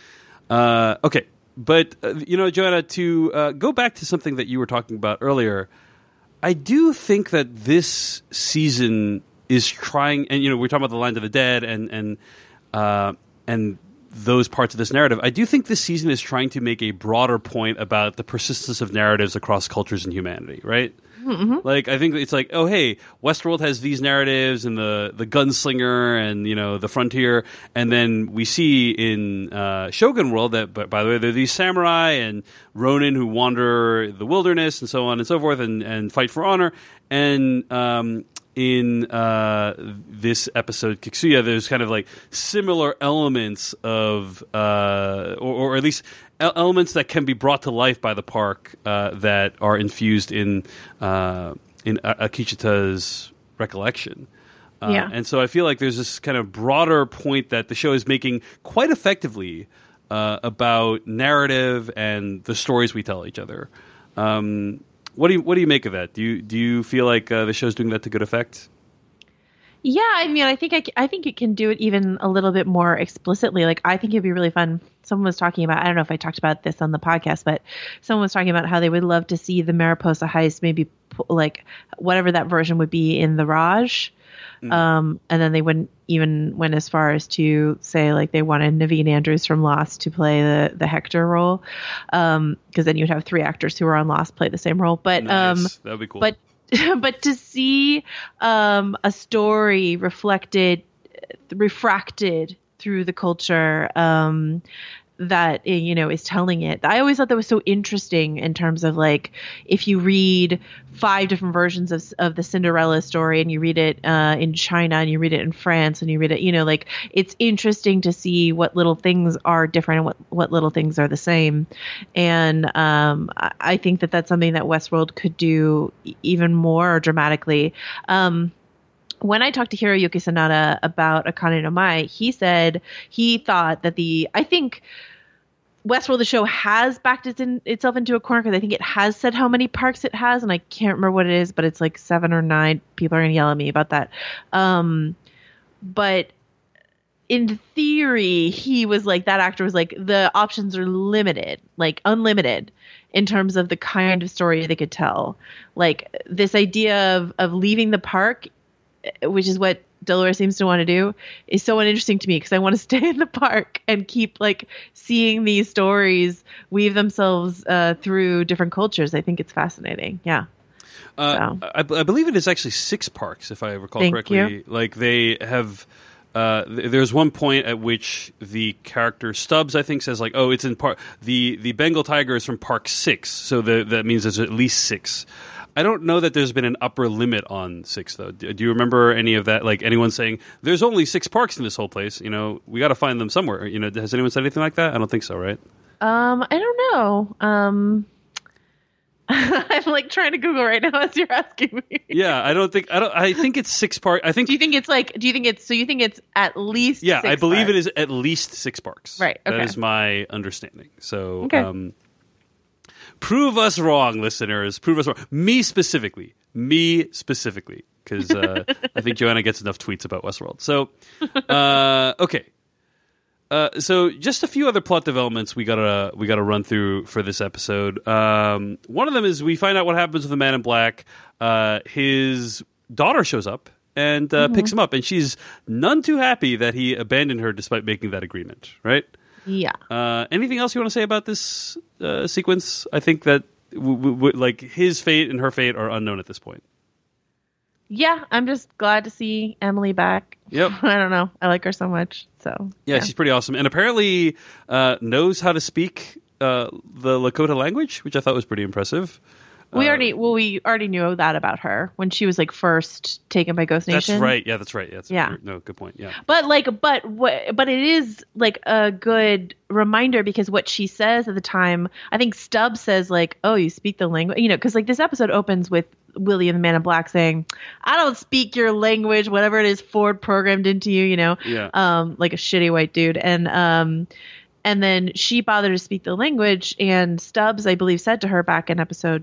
Uh, okay. But, uh, you know, Joanna, to uh, go back to something that you were talking about earlier, I do think that this season is trying, and, you know, we're talking about the Land of the Dead and and uh, and those parts of this narrative. I do think this season is trying to make a broader point about the persistence of narratives across cultures and humanity, right? Mm-hmm. Like, I think it's like, oh, hey, Westworld has these narratives and the, the gunslinger and, you know, the frontier. And then we see in uh, Shogun World that, but by the way, there are these samurai and Ronin who wander the wilderness and so on and so forth and, and fight for honor. And um, in uh, this episode, Kikuya, there's kind of like similar elements of, uh, or, or at least elements that can be brought to life by the park uh, that are infused in uh, in Akecheta's recollection. Uh, yeah. And so I feel like there's this kind of broader point that the show is making quite effectively uh, about narrative and the stories we tell each other. Um, what do you what do you make of that? Do you do you feel like uh, the show's doing that to good effect? Yeah, I mean, I think I, I think it can do it even a little bit more explicitly. Like, I think it'd be really fun. Someone was talking about, I don't know if I talked about this on the podcast, but someone was talking about how they would love to see the Mariposa heist, maybe like whatever that version would be in the Raj. Mm. Um, and then they wouldn't even went as far as to say like they wanted Naveen Andrews from Lost to play the, the Hector role. Um, because then you'd have three actors who were on Lost play the same role. But nice. um, that would be cool. But but to see um, a story reflected, refracted through the culture um, that, you know, is telling it. I always thought that was so interesting in terms of like, if you read five different versions of of the Cinderella story and you read it uh, in China and you read it in France and you read it, you know, like it's interesting to see what little things are different and what, what little things are the same. And um, I, I think that that's something that Westworld could do even more dramatically. Um, When I talked to Hiroyuki Sanada about Akane no Mai, he said he thought that the, I think Westworld, the show, has backed its in, itself into a corner because I think it has said how many parks it has, and I can't remember what it is, but it's like seven or nine. People are going to yell at me about that. Um, but in theory, he was like, that actor was like, the options are limited, like unlimited in terms of the kind of story they could tell. Like this idea of, of leaving the park, which is what Dolores seems to want to do, is so uninteresting to me because I want to stay in the park and keep like seeing these stories weave themselves uh, through different cultures. I think it's fascinating. Yeah. Uh, so. I, I believe it is actually six parks, if I recall Thank correctly. You. Like they have, uh, th- there's one point at which the character Stubbs, I think, says like, "Oh, it's in park." The the Bengal tiger is from Park Six, so the, that means there's at least six. I don't know that there's been an upper limit on six, though. Do, do you remember any of that? Like anyone saying, there's only six parks in this whole place. You know, we got to find them somewhere. You know, has anyone said anything like that? I don't think so, right? Um, I don't know. Um, I'm like trying to Google right now as you're asking me. Yeah, I don't think, I don't, I think it's six parks. I think. Do you think it's like, do you think it's, so you think it's at least Yeah, six I believe parks? it is at least six parks. Right, okay. That is my understanding. So, Okay. um, prove us wrong, listeners. Prove us wrong. Me specifically. Me specifically. Because uh, I think Joanna gets enough tweets about Westworld. So, uh, okay. Uh, so, just a few other plot developments we gotta we gotta run through for this episode. Um, one of them is we find out what happens with the Man in Black. Uh, his daughter shows up and uh, mm-hmm. picks him up, and she's none too happy that he abandoned her despite making that agreement. Right? Yeah. Uh, anything else you want to say about this uh, sequence? I think that w- w- w- like his fate and her fate are unknown at this point. Yeah, I'm just glad to see Emily back. Yep. I don't know. I like her so much. So yeah, yeah. She's pretty awesome, and apparently uh, knows how to speak uh, the Lakota language, which I thought was pretty impressive. We uh, already well, we already knew that about her when she was like first taken by Ghost Nation. That's right. Yeah, that's right. Yeah. That's yeah. No, good point. Yeah. But like, but what? But it is like a good reminder because what she says at the time, I think Stubbs says like, "Oh, you speak the language," you know, because like this episode opens with William, the Man in Black, saying, "I don't speak your language, whatever it is Ford programmed into you," you know, yeah. um, like a shitty white dude, and um, and then she bothered to speak the language, and Stubbs, I believe, said to her back in episode,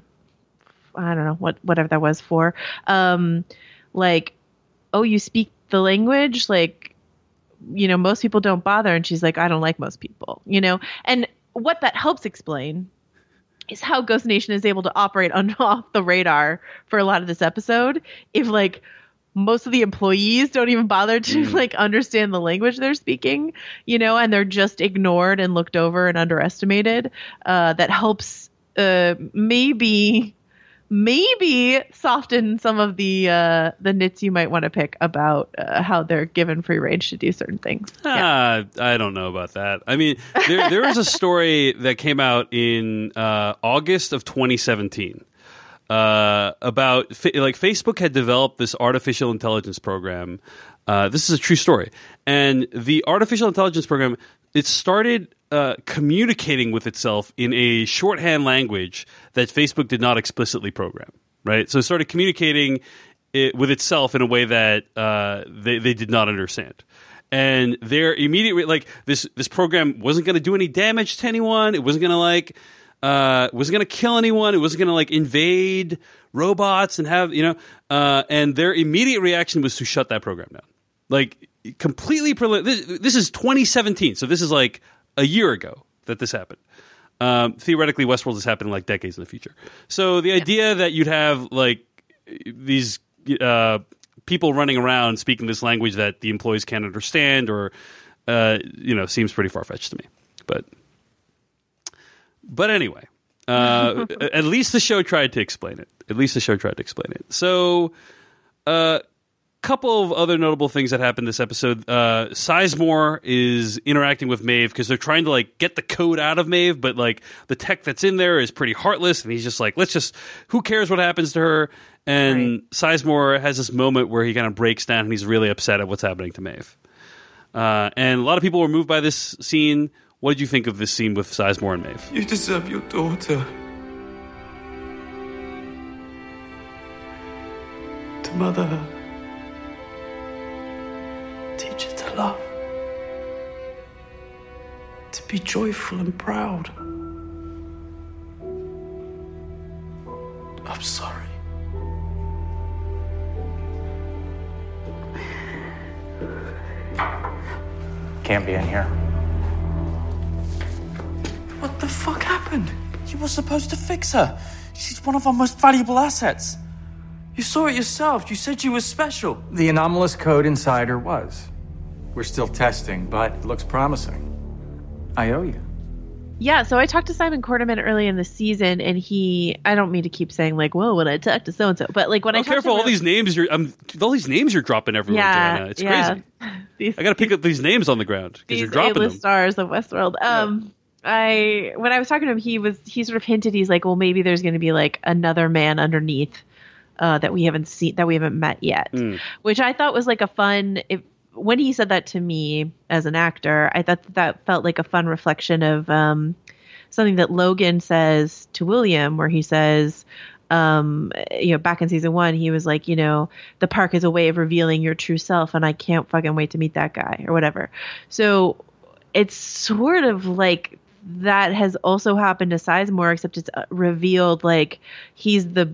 I don't know what whatever that was for, um, like, "Oh, you speak the language, like, you know, most people don't bother," and she's like, "I don't like most people," you know, and what that helps explain is how Ghost Nation is able to operate on off the radar for a lot of this episode. If like most of the employees don't even bother to mm. like understand the language they're speaking, you know, and they're just ignored and looked over and underestimated, uh, that helps uh, maybe maybe soften some of the uh, the nits you might want to pick about uh, how they're given free range to do certain things. Ah, yeah. I don't know about that. I mean, there there was a story that came out in uh, August of twenty seventeen uh, about like Facebook had developed this artificial intelligence program. Uh, this is a true story, and the artificial intelligence program, it started uh, communicating with itself in a shorthand language that Facebook did not explicitly program, right? So it started communicating it with itself in a way that uh, they, they did not understand. And they're immediately, like, this, this program wasn't going to do any damage to anyone. It wasn't going to, like, uh, wasn't going to kill anyone. It wasn't going to, like, invade robots and have, you know, uh, and their immediate reaction was to shut that program down. Like, completely, prel- this, this is twenty seventeen, so this is like a year ago that this happened. Um, theoretically, Westworld has happened in like decades in the future. So the idea that you'd have like these uh, people running around speaking this language that the employees can't understand, or uh, you know, seems pretty far fetched to me. But but anyway, uh, at least the show tried to explain it. At least the show tried to explain it. So. Uh, couple of other notable things that happened this episode. Uh, Sizemore is interacting with Maeve because they're trying to like get the code out of Maeve, but like the tech that's in there is pretty heartless, and he's just like, let's just, who cares what happens to her? And right. Sizemore has this moment where he kind of breaks down and he's really upset at what's happening to Maeve. Uh, and a lot of people were moved by this scene. What did you think of this scene with Sizemore and Maeve? You deserve your daughter to mother her. Teach her to love. To be joyful and proud. I'm sorry. Can't be in here. What the fuck happened? You were supposed to fix her. She's one of our most valuable assets. You saw it yourself. You said she was special. The anomalous code inside her was. We're still testing, but it looks promising. I owe you. Yeah, so I talked to Simon Quarterman early in the season, and he, I don't mean to keep saying like, well, when I talked to so-and-so, but like when oh, I talked careful, to all these names you're, um, all these names you're dropping everywhere, yeah, Joanna. It's yeah. crazy. These, I got to pick up these names on the ground because you're dropping A-list them. stars of Westworld. Yeah. Um, I, when I was talking to him, he was, he sort of hinted, he's like, well, maybe there's going to be like another man underneath uh, that we haven't seen, that we haven't met yet, mm. which I thought was like a fun, if, when he said that to me as an actor, I thought that, that felt like a fun reflection of, um, something that Logan says to William, where he says, um, you know, back in season one, he was like, you know, the park is a way of revealing your true self, and I can't fucking wait to meet that guy or whatever. So it's sort of like that has also happened to Sizemore, except it's revealed like he's the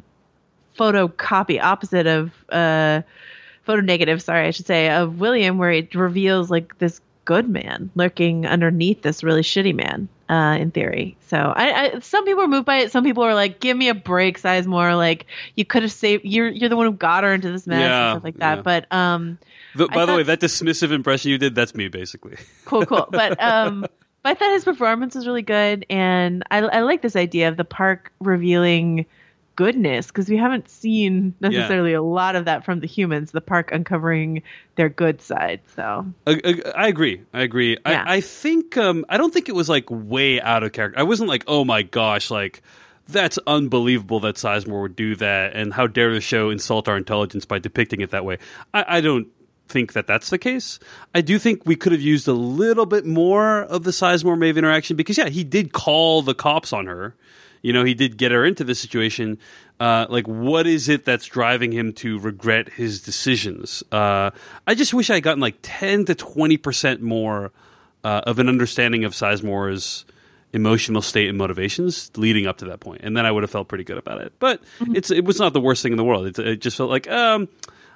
photocopy opposite of, uh, photo negative, sorry, I should say, of William, where it reveals like this good man lurking underneath this really shitty man, uh, in theory. So I, I, some people are moved by it. Some people are like, give me a break, Sizemore. Like you could have saved, you're, you're the one who got her into this mess yeah, and stuff like that. Yeah. But, um, the, by I the thought, way, that dismissive impression you did, that's me basically. Cool, cool. But, um, but I thought his performance was really good. And I, I like this idea of the park revealing goodness, because we haven't seen necessarily yeah. a lot of that from the humans, the park uncovering their good side. So I, I, I agree. I agree. Yeah. I, I think um, I don't think it was like way out of character. I wasn't like, oh my gosh, like that's unbelievable that Sizemore would do that, and how dare the show insult our intelligence by depicting it that way. I, I don't think that that's the case. I do think we could have used a little bit more of the Sizemore Maeve interaction, because yeah, he did call the cops on her. You know, he did get her into this situation. Uh, like, what is it that's driving him to regret his decisions? Uh, I just wish I had gotten like ten to twenty percent more uh, of an understanding of Sizemore's emotional state and motivations leading up to that point. And then I would have felt pretty good about it. But mm-hmm. it's it was not the worst thing in the world. It, it just felt like, um,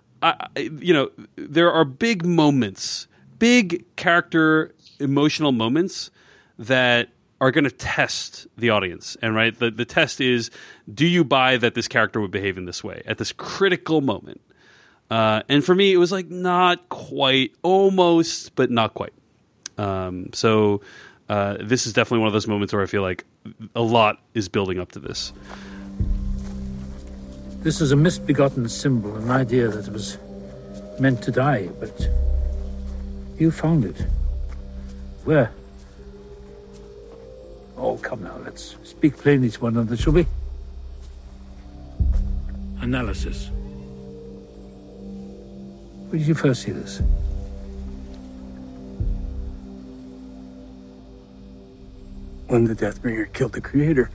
I, you know, there are big moments, big character emotional moments that are going to test the audience. And right, the, the test is, do you buy that this character would behave in this way at this critical moment? Uh, and for me, it was like not quite, almost, but not quite. Um, so uh, this is definitely one of those moments where I feel like a lot is building up to this. This is a misbegotten symbol, an idea that was meant to die, but you found it. Where? Oh, come now, let's speak plainly to one another, shall we? Analysis. Where did you first see this? When the Deathbringer killed the Creator.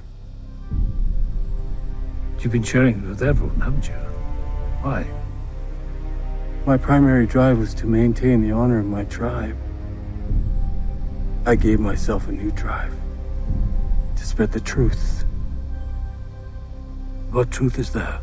You've been sharing it with everyone, haven't you? Why? My primary drive was to maintain the honor of my tribe. I gave myself a new drive. To spread the truth. What truth is there?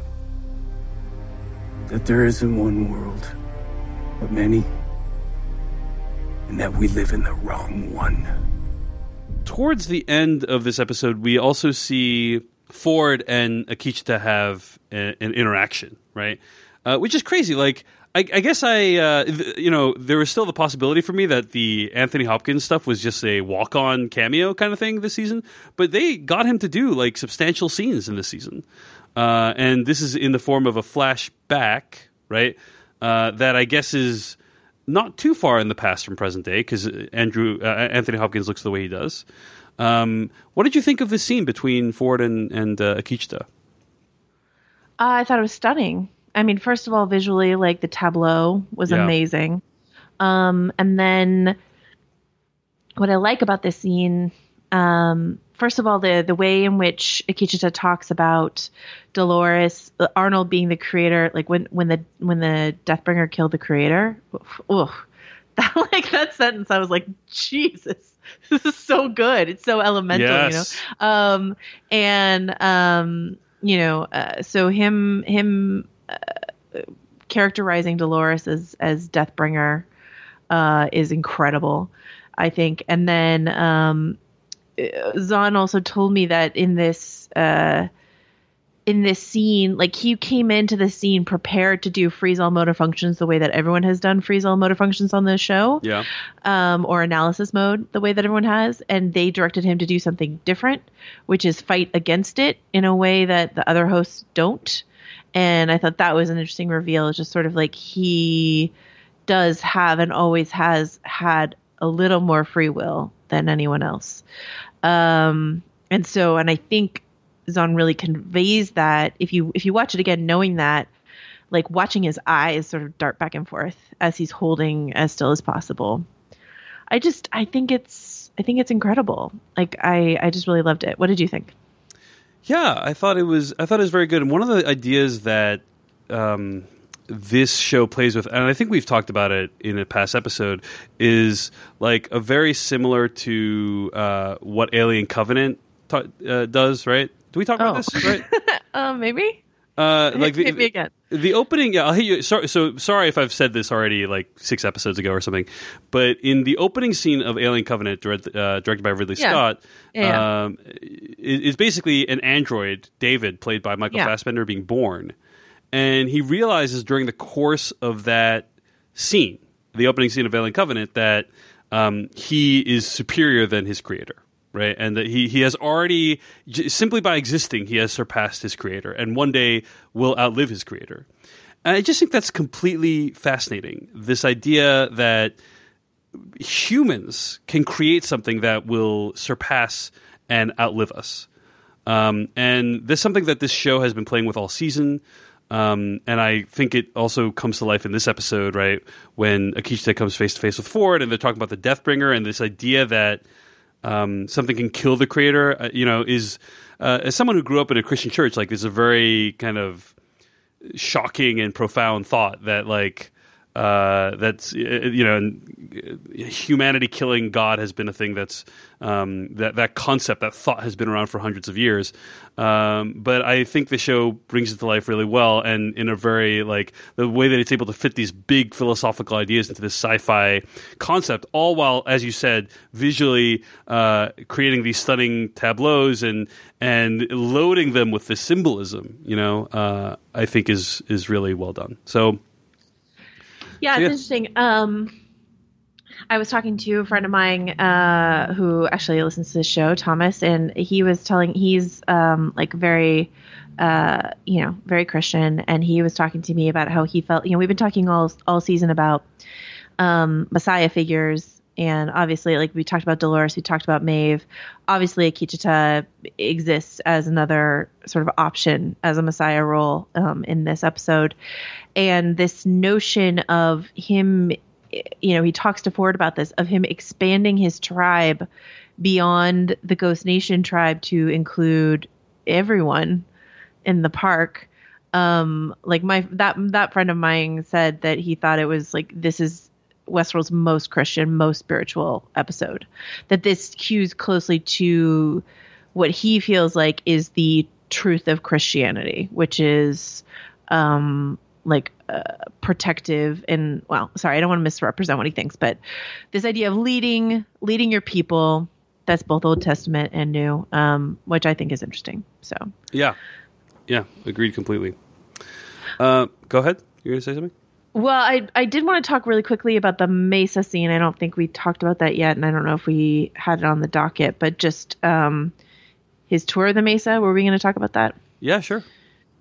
That there isn't one world, but many. And that we live in the wrong one. Towards the end of this episode, we also see Ford and Akecheta have a, an interaction, right? Uh, which is crazy. Like, I, I guess I, uh, th- you know, there was still the possibility for me that the Anthony Hopkins stuff was just a walk-on cameo kind of thing this season, but they got him to do like substantial scenes in this season, uh, and this is in the form of a flashback, right? uh, that I guess is not too far in the past from present day because Andrew uh, Anthony Hopkins looks the way he does. Um, what did you think of this scene between Ford and and uh, Akecheta? Uh, I thought it was stunning. I mean, first of all, visually, like the tableau was Yeah. amazing. Um, and then what I like about this scene, um, first of all, the the way in which Akecheta talks about Dolores, uh, Arnold being the creator, like when when the when the Deathbringer killed the creator, ugh, that like that sentence, I was like, Jesus, this is so good. It's so elemental, Yes. you know. Um, and um, you know, uh, so him him uh, characterizing Dolores as as Deathbringer uh, is incredible, I think. And then um, Zahn also told me that in this uh, in this scene, like he came into the scene prepared to do freeze all motor functions the way that everyone has done freeze all motor functions on this show, Yeah. um, or analysis mode the way that everyone has, and they directed him to do something different, which is fight against it in a way that the other hosts don't. And I thought that was an interesting reveal. It's just sort of like he does have and always has had a little more free will than anyone else. Um, and so, and I think Zahn really conveys that if you, if you watch it again, knowing that, like watching his eyes sort of dart back and forth as he's holding as still as possible. I just, I think it's, I think it's incredible. Like I, I just really loved it. What did you think? Yeah, I thought it was. I thought it was very good. And one of the ideas that um, this show plays with, and I think we've talked about it in a past episode, is like a very similar to uh, what Alien Covenant ta- uh, does. Right? Do we talk about Oh. this? Right? uh, maybe. Uh, like the, Hit me again. The opening, yeah, I'll hit you. Sorry, so sorry if I've said this already, like six episodes ago or something. But in the opening scene of Alien Covenant, direct, uh, directed by Ridley Yeah. Scott, Yeah. um, is, is basically an android, David, played by Michael Yeah. Fassbender, being born, and he realizes during the course of that scene, the opening scene of Alien Covenant, that um, he is superior than his creator. Right, and that he, he has already, j- simply by existing, he has surpassed his creator, and one day will outlive his creator. And I just think that's completely fascinating. This idea that humans can create something that will surpass and outlive us. Um, and this is something that this show has been playing with all season. Um, and I think it also comes to life in this episode, right, when Akecheta comes face to face with Ford, and they're talking about the Deathbringer and this idea that Um, something can kill the creator, uh, you know, is, uh, as someone who grew up in a Christian church, like, it's a very kind of shocking and profound thought that, like, uh, that's, you know, humanity killing God has been a thing that's, um, that, that concept, that thought has been around for hundreds of years. Um, but I think the show brings it to life really well, and in a very, like, the way that it's able to fit these big philosophical ideas into this sci-fi concept, all while, as you said, visually uh, creating these stunning tableaus and and loading them with this symbolism, you know, uh, I think is is really well done. So, Yeah, So, it's yeah. interesting. Um, I was talking to a friend of mine uh, who actually listens to the show, Thomas, and he was telling he's um, like very, uh, you know, very Christian, and he was talking to me about how he felt. You know, we've been talking all all season about um, Messiah figures, and obviously, like we talked about Dolores, we talked about Maeve. Obviously, Akecheta exists as another sort of option as a Messiah role um, in this episode. And this notion of him, you know, he talks to Ford about this, of him expanding his tribe beyond the Ghost Nation tribe to include everyone in the park. Um, like my, that, that friend of mine said that he thought it was like, this is Westworld's most Christian, most spiritual episode, that this cues closely to what he feels like is the truth of Christianity, which is, um, like uh, protective and, well, sorry, I don't want to misrepresent what he thinks, but this idea of leading, leading your people, that's both Old Testament and New, um, which I think is interesting. So yeah, yeah, agreed completely. Uh, go ahead. You're going to say something? Well, I I did want to talk really quickly about the Mesa scene. I don't think we talked about that yet, and I don't know if we had it on the docket, but just um, his tour of the Mesa. Were we going to talk about that? Yeah, sure.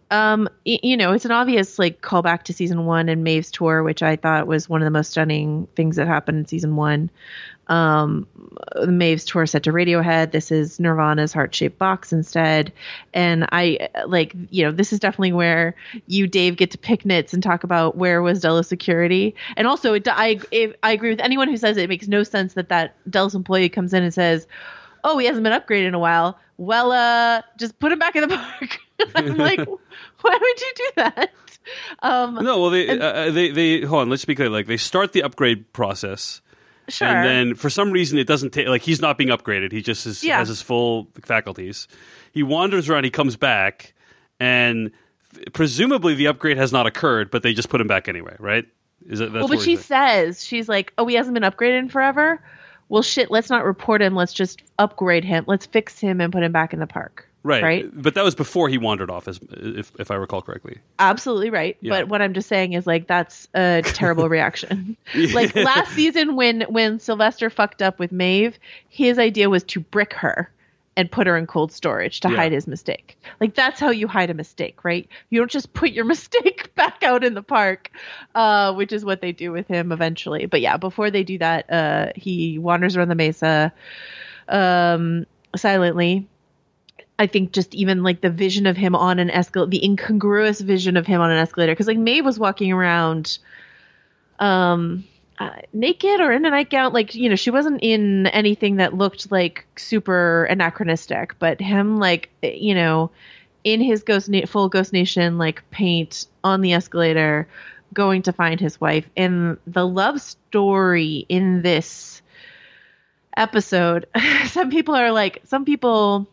Um, y- you know, it's an obvious like callback to season one and Maeve's tour, which I thought was one of the most stunning things that happened in season one. Um, Maeve's tour set to Radiohead. This is Nirvana's Heart-Shaped Box instead. And I like, you know, this is definitely where you, Dave, get to pick nits and talk about where was Delos security. And also, it, I, if, I agree with anyone who says it, it makes no sense that that Delos employee comes in and says, oh, he hasn't been upgraded in a while. Well, uh, just put him back in the park. I'm like, why would you do that? Um, no, well, they, and, uh, they, they, hold on, let's be clear. Like, they start the upgrade process. Sure. And then for some reason it doesn't take, like he's not being upgraded. He just is, yeah. has his full faculties. He wanders around, he comes back, and th- presumably the upgrade has not occurred, but they just put him back anyway, right? Is it? That's well, but she says, she's like, oh, he hasn't been upgraded in forever? Well, shit, let's not report him. Let's just upgrade him. Let's fix him and put him back in the park. Right. Right. But that was before he wandered off, as if if I recall correctly. Absolutely right. Yeah. But what I'm just saying is like that's a terrible reaction. Like last season when when Sylvester fucked up with Maeve, his idea was to brick her and put her in cold storage to yeah. hide his mistake. Like that's how you hide a mistake, right? You don't just put your mistake back out in the park, uh, which is what they do with him eventually. But yeah, before they do that, uh, he wanders around the mesa um, silently. I think just even like the vision of him on an escalator, the incongruous vision of him on an escalator. Cause like Maeve was walking around, um, uh, naked or in a nightgown. Like, you know, she wasn't in anything that looked like super anachronistic, but him like, you know, in his Ghost Na- full Ghost Nation, like paint on the escalator, going to find his wife. And the love story in this episode, some people are like, some people,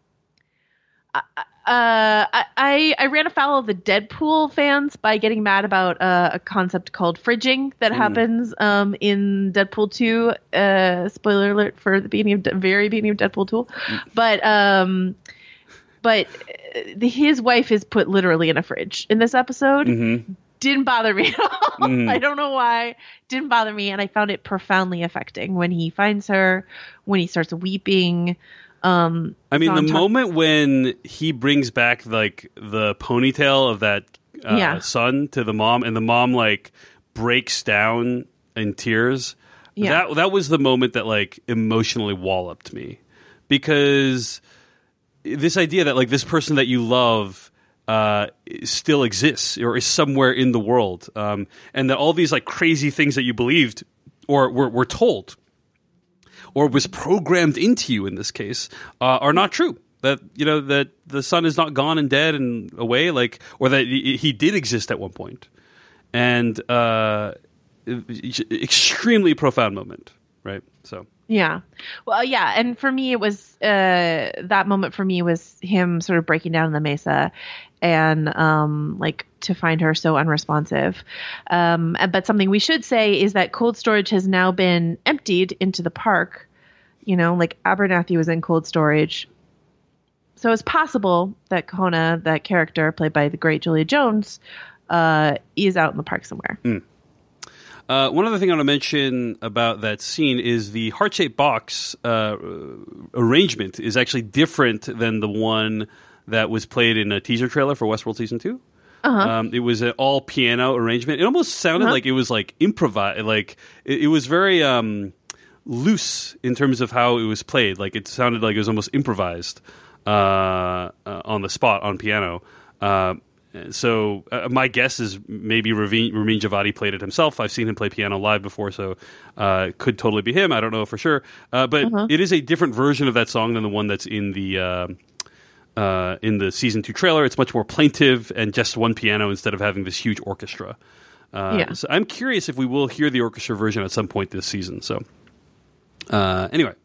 Uh, I, I ran afoul of the Deadpool fans by getting mad about uh, a concept called fridging that mm. happens um, in Deadpool two. Uh, spoiler alert for the beginning of De- very beginning of Deadpool two. Mm. But um, but the, his wife is put literally in a fridge in this episode. Mm-hmm. Didn't bother me at all. Mm. I don't know why. Didn't bother me, and I found it profoundly affecting when he finds her, when he starts weeping. Um, I mean, the top- moment when he brings back like the ponytail of that uh, yeah. son to the mom, and the mom like breaks down in tears. Yeah. That that was the moment that like emotionally walloped me, because this idea that like this person that you love uh, still exists or is somewhere in the world, um, and that all these like crazy things that you believed or were, were told, or was programmed into you in this case, uh, are not true. That, you know, that the son is not gone and dead and away, like, or that he, he did exist at one point. And uh, extremely profound moment, right? So yeah, well, yeah, and for me, it was uh, that moment. For me, was him sort of breaking down in the mesa, and um, like to find her so unresponsive. Um, but something we should say is that cold storage has now been emptied into the park. You know, like Abernathy was in cold storage. So it's possible that Kona, that character played by the great Julia Jones, uh, is out in the park somewhere. Mm. Uh, one other thing I want to mention about that scene is the heart-shaped box uh, arrangement is actually different than the one that was played in a teaser trailer for Westworld Season two. Uh-huh. Um, it was an all piano arrangement. It almost sounded uh-huh. like it was like improvised. Like it, it was very um, loose in terms of how it was played. Like it sounded like it was almost improvised uh, uh, on the spot on piano. Uh, so uh, my guess is maybe Ramin, Ramin Djawadi played it himself. I've seen him play piano live before, so uh, it could totally be him. I don't know for sure. Uh, but uh-huh. it is a different version of that song than the one that's in the... Uh, Uh, in the season two trailer. It's much more plaintive and just one piano instead of having this huge orchestra. Uh, yeah. So I'm curious if we will hear the orchestra version at some point this season. So uh, anyway.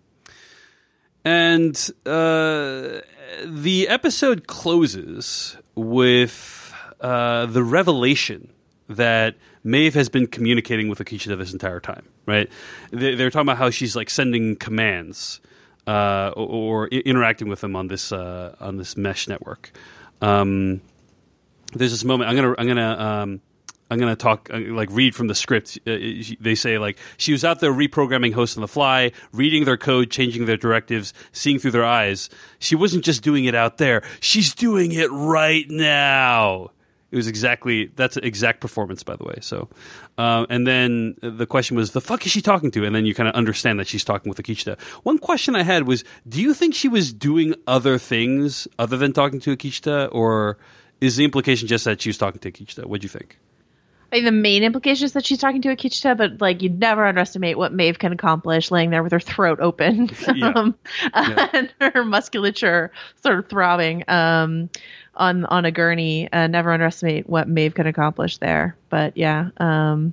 And uh, the episode closes with uh, the revelation that Maeve has been communicating with Akecheta this entire time, right? They, they're talking about how she's like sending commands Uh, or, or interacting with them on this uh, on this mesh network. Um, there's this moment. I'm gonna I'm gonna um, I'm going to talk, uh, like, read from the script. Uh, they say, like, she was out there reprogramming hosts on the fly, reading their code, changing their directives, seeing through their eyes. She wasn't just doing it out there. She's doing it right now. It was exactly, that's an exact performance, by the way. So, uh, and then the question was, the fuck is she talking to? And then you kind of understand that she's talking with Akishita. One question I had was, do you think she was doing other things other than talking to Akishita? Or is the implication just that she was talking to Akishita? What do you think? I think the main implication is that she's talking to Akishita, but like you'd never underestimate what Maeve can accomplish laying there with her throat open Yeah. um, Yeah. and her musculature sort of throbbing um, on on a gurney. Uh, never underestimate what Maeve can accomplish there. But yeah, um,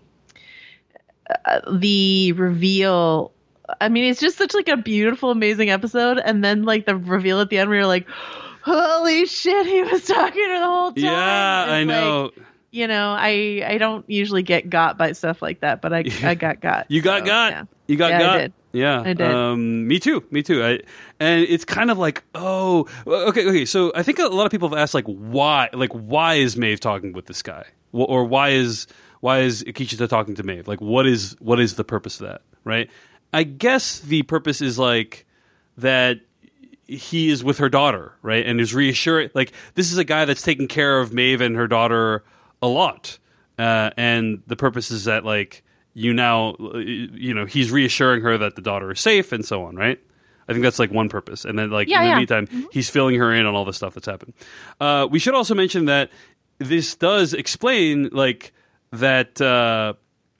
uh, the reveal. I mean, it's just such like a beautiful, amazing episode, and then like the reveal at the end, where you're like, "Holy shit, he was talking to her the whole time." Yeah, It's I like, know. You know, I I don't usually get got by stuff like that, but I I got got. You got so, got. yeah. You got Yeah, I got. did. Yeah, I did. Um, me too. Me too. I, and it's kind of like, oh, okay, okay. So I think a lot of people have asked, like, why, like, why is Maeve talking with this guy, Wh- or why is why is Akishita talking to Maeve? Like, what is what is the purpose of that? Right? I guess the purpose is like that he is with her daughter, right, and is reassuring. Like, this is a guy that's taking care of Maeve and her daughter a lot, uh, and the purpose is that, like, you now, you know, he's reassuring her that the daughter is safe and so on, right? I think that's like one purpose. And then, like, Yeah, in the yeah. meantime, Mm-hmm. he's filling her in on all the stuff that's happened. Uh, we should also mention that this does explain, like, that uh,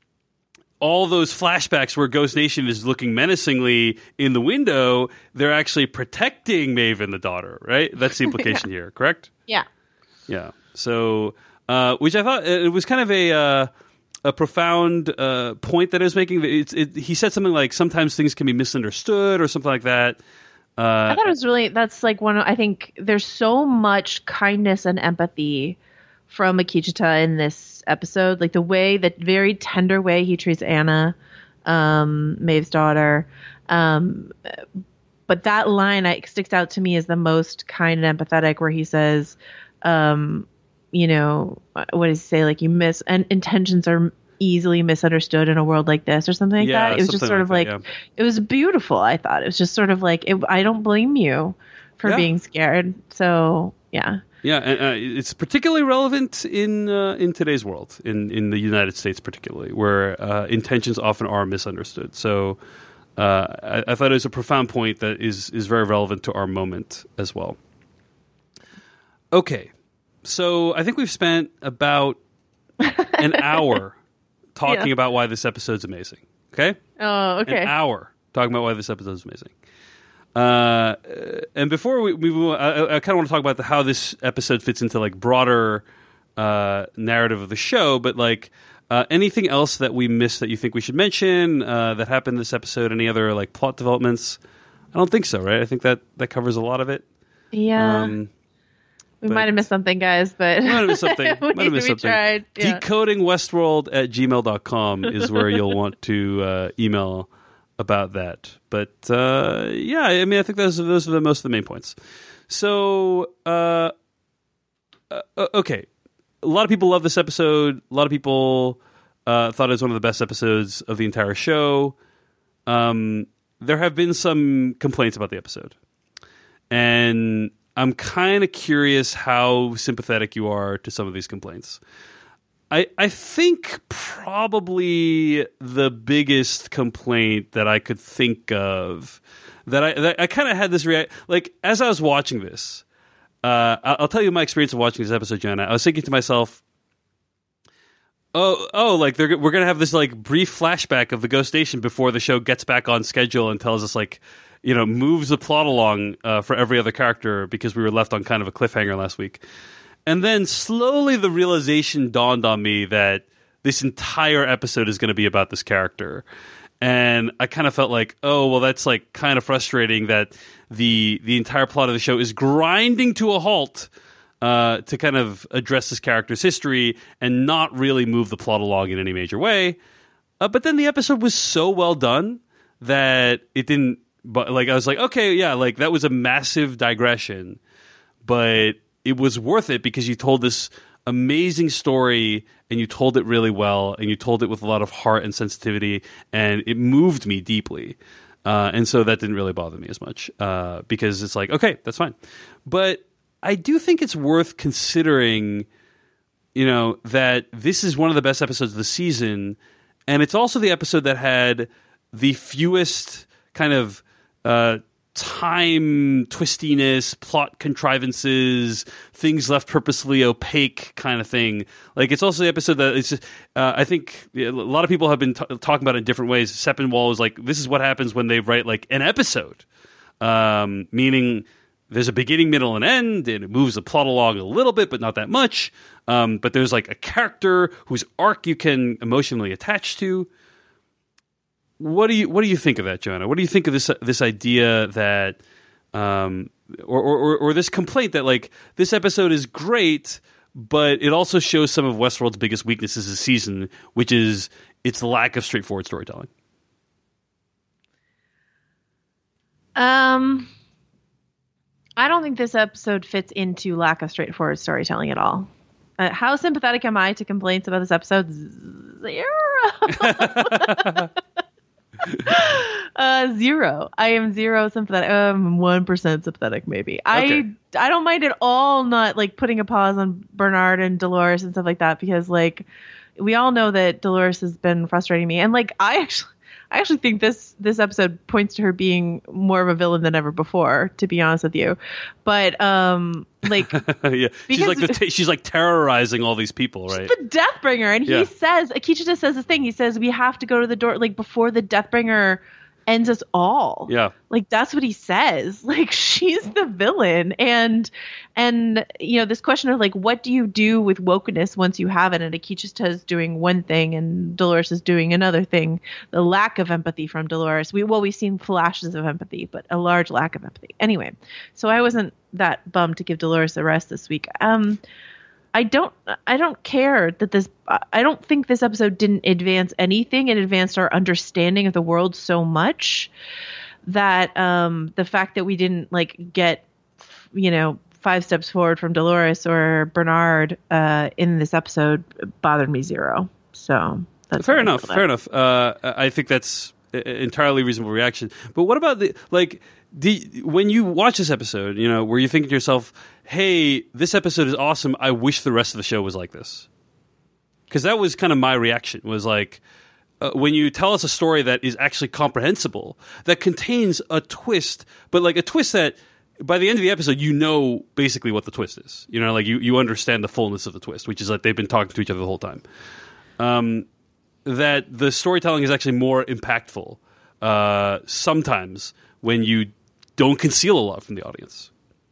all those flashbacks where Ghost Nation is looking menacingly in the window, they're actually protecting Maeve and the daughter, right? That's the implication here, correct? Yeah. Yeah. So, uh, which I thought it was kind of a uh, a profound uh, point that I was making. It's, it, he said something like, "Sometimes things can be misunderstood," or something like that. Uh, I thought it was really, that's like one of, I think there's so much kindness and empathy from Akishita in this episode. Like the way, that very tender way he treats Anna, um, Maeve's daughter. Um, but that line I, sticks out to me as the most kind and empathetic, where he says, um, you know, what does he say? Like, you miss, and intentions are easily misunderstood in a world like this, or something like Yeah, that. It was just something sort of like like, that, it was beautiful. I thought it was just sort of like, it, I don't blame you for Yeah. being scared. So yeah. Yeah, and uh, it's particularly relevant in uh, in today's world, in, in the United States particularly, where uh, intentions often are misunderstood. So uh, I, I thought it was a profound point that is is very relevant to our moment as well. Okay, so I think we've spent about an hour talking Yeah. about why this episode's amazing. Okay? Oh, okay. An hour talking about why this episode is amazing. Uh, and before we, we move on, I, I kind of want to talk about the, how this episode fits into like broader uh, narrative of the show. But like uh, anything else that we missed that you think we should mention uh, that happened in this episode? Any other like plot developments? I don't think so. Right? I think that that covers a lot of it. Yeah. Um, we but- might have missed something, guys, but might have missed something. we, Might have missed we something. tried. Yeah. Decoding Westworld at gmail dot com is where you'll want to uh, email about that. But uh, yeah, I mean, I think those are, those are the most of the main points. So, uh, uh, okay. A lot of people love this episode. A lot of people uh, thought it was one of the best episodes of the entire show. Um, there have been some complaints about the episode. And I'm kind of curious how sympathetic you are to some of these complaints. I I think probably the biggest complaint that I could think of that I that I kind of had this react like as I was watching this. Uh, I- I'll tell you my experience of watching this episode, Joanna. I was thinking to myself, "Oh, oh, like they're we're gonna have this like brief flashback of the Ghost Nation before the show gets back on schedule and tells us like." You know, moves the plot along uh, for every other character because we were left on kind of a cliffhanger last week. And then slowly the realization dawned on me that this entire episode is going to be about this character. And I kind of felt like, oh, well, that's like kind of frustrating that the the entire plot of the show is grinding to a halt uh, to kind of address this character's history and not really move the plot along in any major way. Uh, but then the episode was so well done that it didn't. But like I was like, okay, yeah, like that was a massive digression, but it was worth it because you told this amazing story, and you told it really well, and you told it with a lot of heart and sensitivity, and it moved me deeply. Uh, and so that didn't really bother me as much uh, because it's like, okay, that's fine. But I do think it's worth considering, you know, that this is one of the best episodes of the season, and it's also the episode that had the fewest kind of uh, time twistiness, plot contrivances, things left purposely opaque kind of thing. Like, it's also the episode that it's just, uh, I think a lot of people have been t- talking about it in different ways. Sepinwall is like, this is what happens when they write like an episode, um, meaning there's a beginning, middle, and end, and it moves the plot along a little bit, but not that much. Um, but there's like a character whose arc you can emotionally attach to. What do you What do you think of that, Joanna? What do you think of this this idea that, um, or, or or this complaint that like this episode is great, but it also shows some of Westworld's biggest weaknesses this season, which is its lack of straightforward storytelling? Um, I don't think this episode fits into lack of straightforward storytelling at all. Uh, how sympathetic am I to complaints about this episode? Zero. uh, zero. I am zero sympathetic. Um, one percent sympathetic, maybe. Okay. I I don't mind at all not like putting a pause on Bernard and Dolores and stuff like that, because like we all know that Dolores has been frustrating me, and like I actually. I actually think this this episode points to her being more of a villain than ever before, to be honest with you. But um, like, yeah, she's like the t- she's like terrorizing all these people, right? She's the Deathbringer, and yeah. he says, Akisha just says this thing. He says we have to go to the door like before the Deathbringer ends us all. Yeah, like that's what he says. Like she's the villain, and and you know this question of like what do you do with wokeness once you have it? And Akisha is doing one thing, and Dolores is doing another thing. The lack of empathy from Dolores. We well we've seen flashes of empathy, but a large lack of empathy. Anyway, so I wasn't that bummed to give Dolores a rest this week. Um. I don't I don't care that this I don't think this episode didn't advance anything. It advanced our understanding of the world so much that um, the fact that we didn't like get, you know, five steps forward from Dolores or Bernard uh, in this episode bothered me zero. So that's fair enough. Fair enough. Uh, I think that's an entirely reasonable reaction. But what about the like the when you watch this episode, you know, were you thinking to yourself, hey, this episode is awesome, I wish the rest of the show was like this? Because that was kind of my reaction, was like, uh, when you tell us a story that is actually comprehensible, that contains a twist, but like a twist that by the end of the episode, you know basically what the twist is. You know, like you, you understand the fullness of the twist, which is that they've been talking to each other the whole time. Um, that the storytelling is actually more impactful uh, sometimes when you don't conceal a lot from the audience.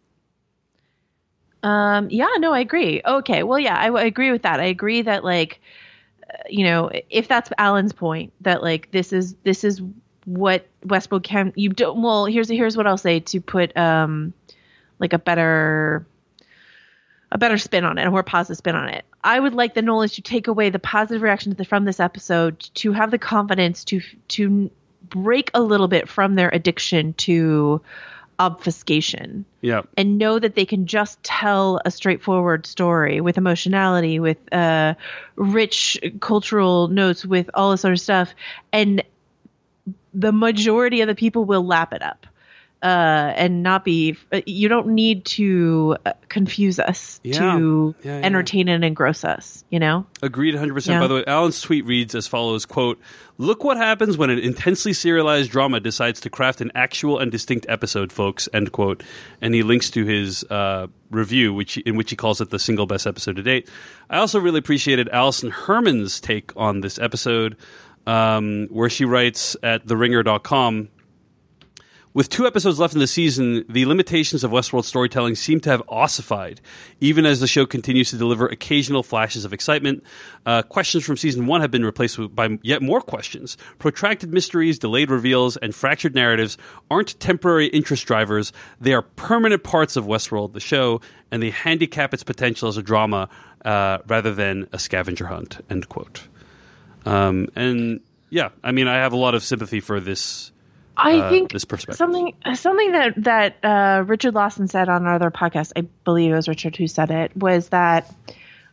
Um, yeah, no, I agree. Okay. Well, yeah, I, I agree with that. I agree that like, uh, you know, if that's Alan's point, that like, this is, this is what Westworld can, you don't, well, here's, here's what I'll say to put, um, like a better, a better spin on it, a more positive spin on it. I would like the Nolans to take away the positive reactions from this episode, to have the confidence to, to break a little bit from their addiction to obfuscation, yeah, and know that they can just tell a straightforward story with emotionality, with uh, rich cultural notes, with all this sort of stuff, and the majority of the people will lap it up. Uh, and not be, you don't need to confuse us yeah. to yeah, yeah. entertain and engross us, you know? Agreed one hundred percent. Yeah. By the way, Alan's tweet reads as follows, quote, "Look what happens when an intensely serialized drama decides to craft an actual and distinct episode, folks," end quote. And he links to his uh, review, which in which he calls it the single best episode to date. I also really appreciated Alison Herman's take on this episode, um, where she writes at the ringer dot com, "With two episodes left in the season, the limitations of Westworld storytelling seem to have ossified, even as the show continues to deliver occasional flashes of excitement. Uh, questions from season one have been replaced with, by yet more questions. Protracted mysteries, delayed reveals, and fractured narratives aren't temporary interest drivers. They are permanent parts of Westworld, the show, and they handicap its potential as a drama uh, rather than a scavenger hunt," end quote. Um, and yeah, I mean, I have a lot of sympathy for this. I Uh, think this perspective. something something that that uh, Richard Lawson said on our other podcast, I believe it was Richard who said it, was that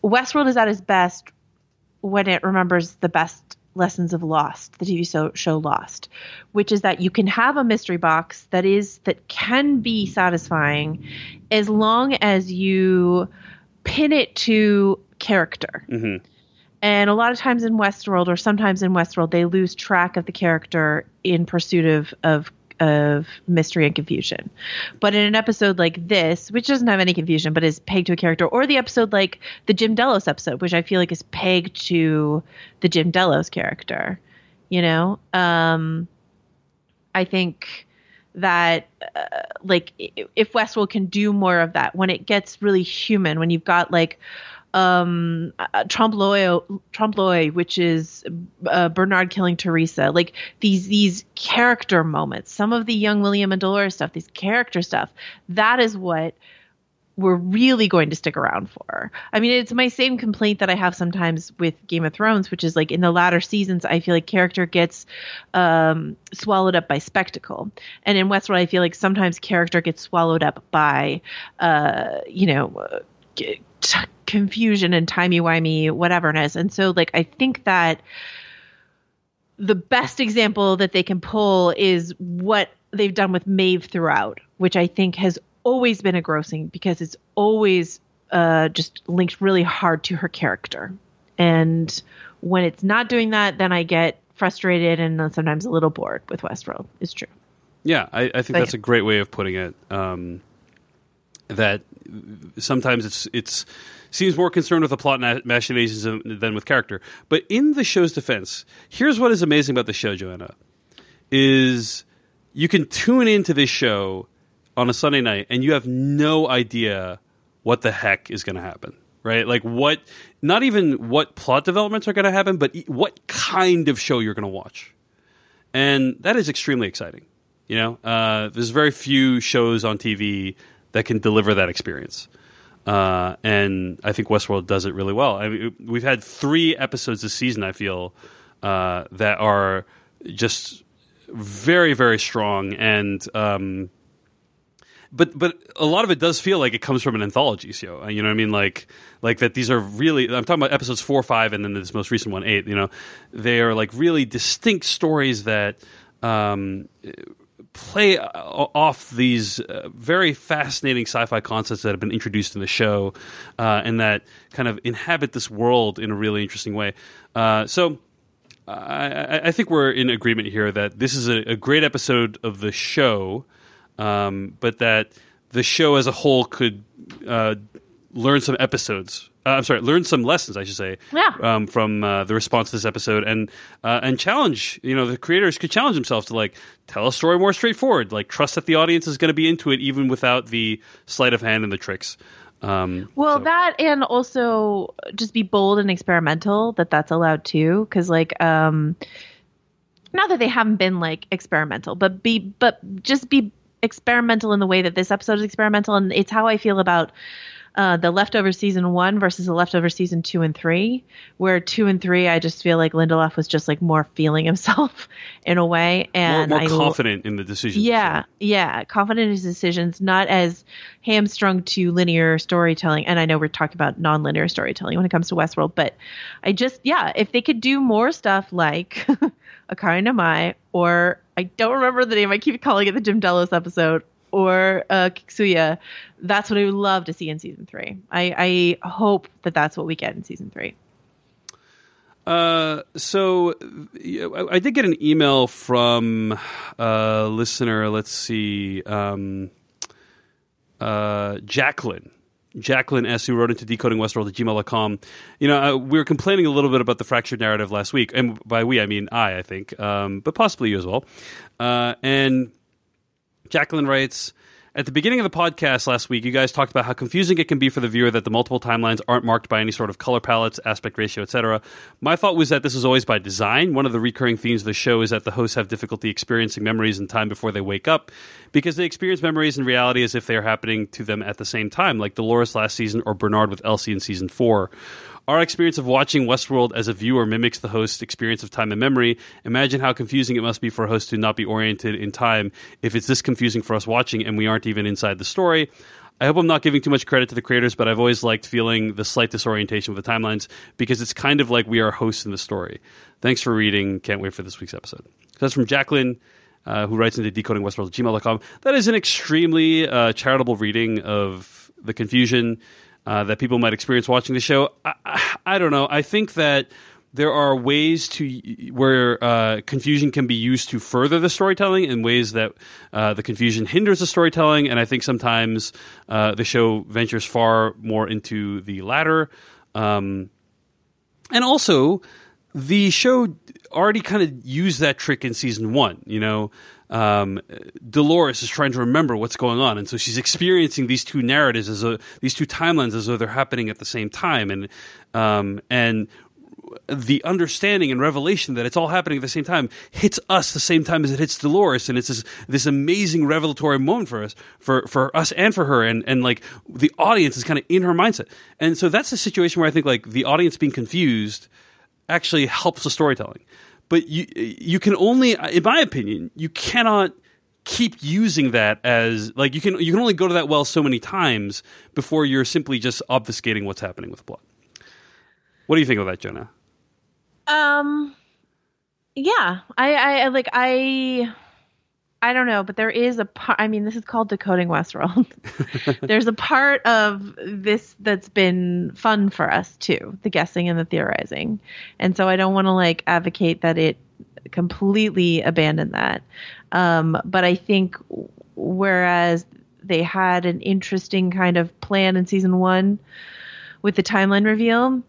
Westworld is at its best when it remembers the best lessons of Lost, the T V show, show Lost, which is that you can have a mystery box that is that can be satisfying as long as you pin it to character. Mm-hmm. And a lot of times in Westworld, or sometimes in Westworld, they lose track of the character in pursuit of of of mystery and confusion. But in an episode like this, which doesn't have any confusion, but is pegged to a character, or the episode like the Jim Delos episode, which I feel like is pegged to the Jim Delos character, you know, um, I think that uh, like if Westworld can do more of that, when it gets really human, when you've got like um uh, Trompe l'oeil, Trompe l'oeil, which is uh, Bernard killing Teresa, like these these character moments, some of the young William and Dolores stuff, these character stuff, that is what we're really going to stick around for. I mean, it's my same complaint that I have sometimes with Game of Thrones, which is like in the latter seasons, I feel like character gets um swallowed up by spectacle, and in Westworld I feel like sometimes character gets swallowed up by uh you know uh, g- t- confusion and timey-wimey whateverness. And so like I think that the best example that they can pull is what they've done with Maeve throughout, which I think has always been engrossing because it's always uh, just linked really hard to her character. And when it's not doing that, then I get frustrated and sometimes a little bored with Westworld. It's true. Yeah, I, I think But that's yeah. a great way of putting it. Um, that sometimes it's it's seems more concerned with the plot and machinations than with character. But in the show's defense, here's what is amazing about the show, Joanna, is you can tune into this show on a Sunday night and you have no idea what the heck is going to happen, right? Like what, not even what plot developments are going to happen, but what kind of show you're going to watch. And that is extremely exciting. You know, uh, there's very few shows on T V that can deliver that experience. Uh, and I think Westworld does it really well. I mean, we've had three episodes this season, I feel, uh, that are just very, very strong. And, um, but, but a lot of it does feel like it comes from an anthology show. You know what I mean? Like, like that these are really, I'm talking about episodes four, five, and then this most recent one, eight, you know, they are like really distinct stories that, um, play off these uh, very fascinating sci-fi concepts that have been introduced in the show uh, and that kind of inhabit this world in a really interesting way. Uh, so I, I think we're in agreement here that this is a, a great episode of the show, um, but that the show as a whole could uh, learn some episodes. Uh, I'm sorry, learn some lessons, I should say, Yeah. um, from uh, the response to this episode, and uh, and challenge. You know, the creators could challenge themselves to like tell a story more straightforward, like trust that the audience is going to be into it, even without the sleight of hand and the tricks. Um, Well, so- that and also just be bold and experimental. That that's allowed too, because like, um, not that they haven't been like experimental, but be but just be experimental in the way that this episode is experimental, and it's how I feel about uh, the Leftovers season one versus the Leftovers season two and three, where two and three I just feel like Lindelof was just like more feeling himself in a way, and more, more I, confident in the decisions. Yeah, yeah, confident in his decisions, not as hamstrung to linear storytelling. And I know we're talking about non-linear storytelling when it comes to Westworld, but I just, yeah, if they could do more stuff like Akari no Mai, or I don't remember the name, I keep calling it the Jim Delos episode, or uh, Kiksuya, that's what I would love to see in season three. I, I hope that that's what we get in season three. Uh, so I, I did get an email from a listener. Let's see, um, uh, Jacqueline. Jacqueline S., who wrote into decoding westworld at gmail dot com. You know, uh, we were complaining a little bit about the fractured narrative last week. And by we, I mean I, I think, um, but possibly you as well. Uh, and Jacqueline writes, at the beginning of the podcast last week, you guys talked about how confusing it can be for the viewer that the multiple timelines aren't marked by any sort of color palettes, aspect ratio, et cetera. My thought was that this is always by design. One of the recurring themes of the show is that the hosts have difficulty experiencing memories in time before they wake up because they experience memories in reality as if they are happening to them at the same time, like Dolores last season or Bernard with Elsie in season four. Our experience of watching Westworld as a viewer mimics the host's experience of time and memory. Imagine how confusing it must be for a host to not be oriented in time if it's this confusing for us watching and we aren't even inside the story. I hope I'm not giving too much credit to the creators, but I've always liked feeling the slight disorientation with the timelines because it's kind of like we are hosts in the story. Thanks for reading. Can't wait for this week's episode. So that's from Jacqueline, uh, who writes into decoding westworld at gmail dot com. That is an extremely uh, charitable reading of the confusion uh, that people might experience watching the show. I, I, I don't know. I think that there are ways to where uh, confusion can be used to further the storytelling in ways that uh, the confusion hinders the storytelling, and I think sometimes uh, the show ventures far more into the latter. Um, and also, the show already kind of used that trick in season one. You know, um, Dolores is trying to remember what's going on, and so she's experiencing these two narratives as a, these two timelines as though they're happening at the same time, and um, and. the understanding and revelation that it's all happening at the same time hits us the same time as it hits Dolores, and it's this, this amazing revelatory moment for us, for, for us and for her, and, and like the audience is kind of in her mindset. And so that's a situation where I think like the audience being confused actually helps the storytelling. But you you can only, in my opinion, you cannot keep using that as like you can you can only go to that well so many times before you're simply just obfuscating what's happening with the plot. What do you think of that, Jonah? Um, yeah, I, I like, I, I don't know, but there is a part, I mean, this is called Decoding Westworld. There's a part of this that's been fun for us too, the guessing and the theorizing. And so I don't want to like advocate that it completely abandon that. Um, but I think whereas they had an interesting kind of plan in season one with the timeline reveal,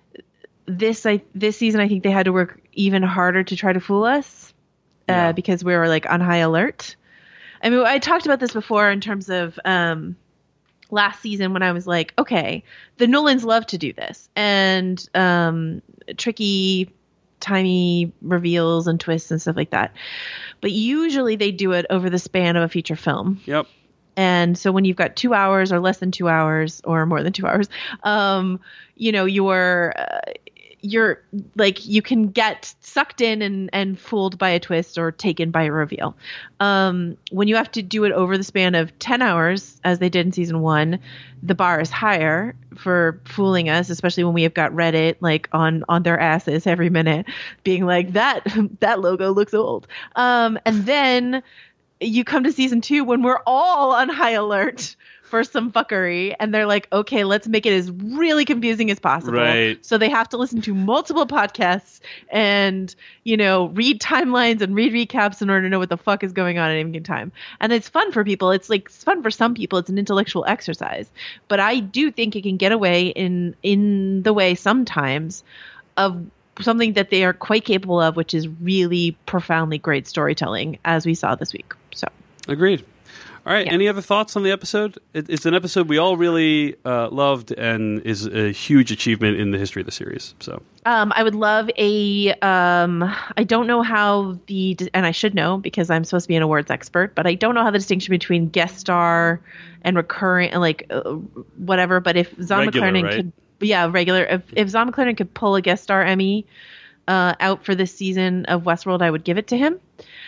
This I this season I think they had to work even harder to try to fool us uh, yeah. because we were like on high alert. I mean, I talked about this before in terms of um, last season when I was like, okay, the Nolans love to do this and um, tricky, timey reveals and twists and stuff like that. But usually they do it over the span of a feature film. Yep. And so when you've got two hours or less than two hours or more than two hours, um, you know, you're uh, you're like you can get sucked in and, and fooled by a twist or taken by a reveal. Um, when you have to do it over the span of ten hours, as they did in season one, the bar is higher for fooling us, especially when we have got Reddit like on on their asses every minute, being like that that logo looks old. Um, and then you come to season two when we're all on high alert for some fuckery, and they're like, okay, let's make it as really confusing as possible. Right. So they have to listen to multiple podcasts and, you know, read timelines and read recaps in order to know what the fuck is going on at any given time. And it's fun for people. It's like, it's fun for some people. It's an intellectual exercise. But I do think it can get away in, in the way sometimes of something that they are quite capable of, which is really profoundly great storytelling, as we saw this week. So agreed. All right. Yeah. Any other thoughts on the episode? It, it's an episode we all really uh, loved and is a huge achievement in the history of the series. So um, I would love a. Um, I don't know how the and I should know because I'm supposed to be an awards expert, but I don't know how the distinction between guest star and recurring and like uh, whatever. But if Zahn Regular, McClarnon right? could, yeah, regular. If if Zahn McClarnon could pull a guest star Emmy uh, out for this season of Westworld, I would give it to him.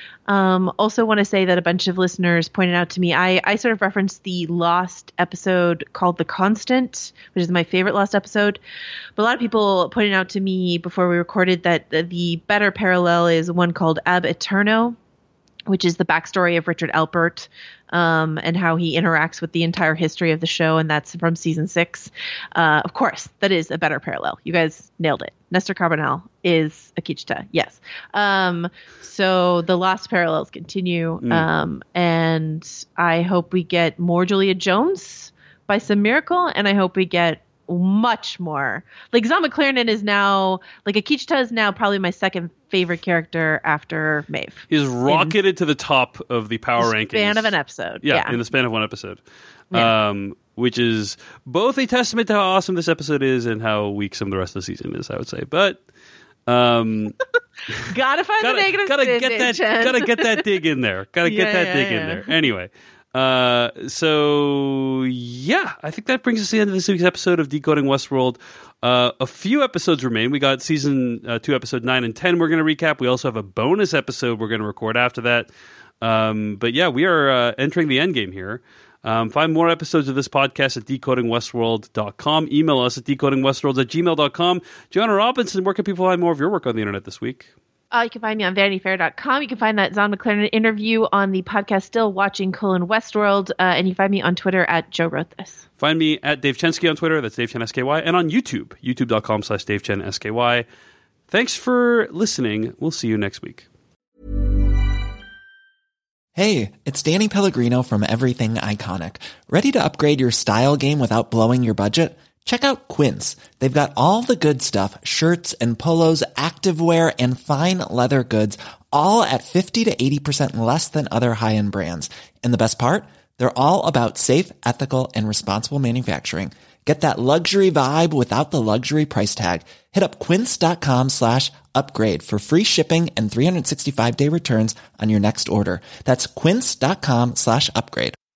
Um, also want to say that a bunch of listeners pointed out to me, I, I sort of referenced the Lost episode called The Constant, which is my favorite Lost episode. But a lot of people pointed out to me before we recorded that the, the better parallel is one called Ab Eterno, which is the backstory of Richard Alpert um, and how he interacts with the entire history of the show. And that's from season six. Uh, of course, that is a better parallel. You guys nailed it. Nestor Carbonell is Akichita. Yes. Um, so the Lost parallels continue. Mm. Um, and I hope we get more Julia Jones by some miracle. And I hope we get much more. Like Zahn McClarnon is now, like Akichita is now probably my second favorite character after Maeve. He's rocketed in to the top of the power rankings. Span of an episode. Yeah, yeah, in the span of one episode. Yeah. Um, which is both a testament to how awesome this episode is and how weak some of the rest of the season is, I would say. But um, gotta find gotta, the negative gotta spin, get that Jen. gotta get that dig in there. Gotta yeah, get that yeah, dig yeah. in there. Anyway. Uh, so yeah, I think that brings us to the end of this week's episode of Decoding Westworld. Uh, a few episodes remain. We got season uh, two, episode nine and ten. We're going to recap. We also have a bonus episode we're going to record after that. Um, but yeah, we are uh, entering the end game here. Um, find more episodes of this podcast at decoding westworld dot com. Email us at decoding westworld at gmail dot com. Joanna Robinson, where can people find more of your work on the internet this week? Uh, you can find me on vanity fair dot com. You can find that Zon McLaren interview on the podcast Still Watching colon Westworld. Uh, and you find me on Twitter at Joe Wrote This. Find me at Dave Chensky on Twitter. That's Dave Chen S K Y. And on YouTube, youtube dot com slash Dave Chen S K Y. Thanks for listening. We'll see you next week. Hey, it's Danny Pellegrino from Everything Iconic. Ready to upgrade your style game without blowing your budget? Check out Quince. They've got all the good stuff, shirts and polos, activewear, and fine leather goods, all at fifty to eighty percent less than other high-end brands. And the best part? They're all about safe, ethical, and responsible manufacturing. Get that luxury vibe without the luxury price tag. Hit up quince.com slash upgrade for free shipping and three sixty-five day returns on your next order. That's quince.com slash upgrade.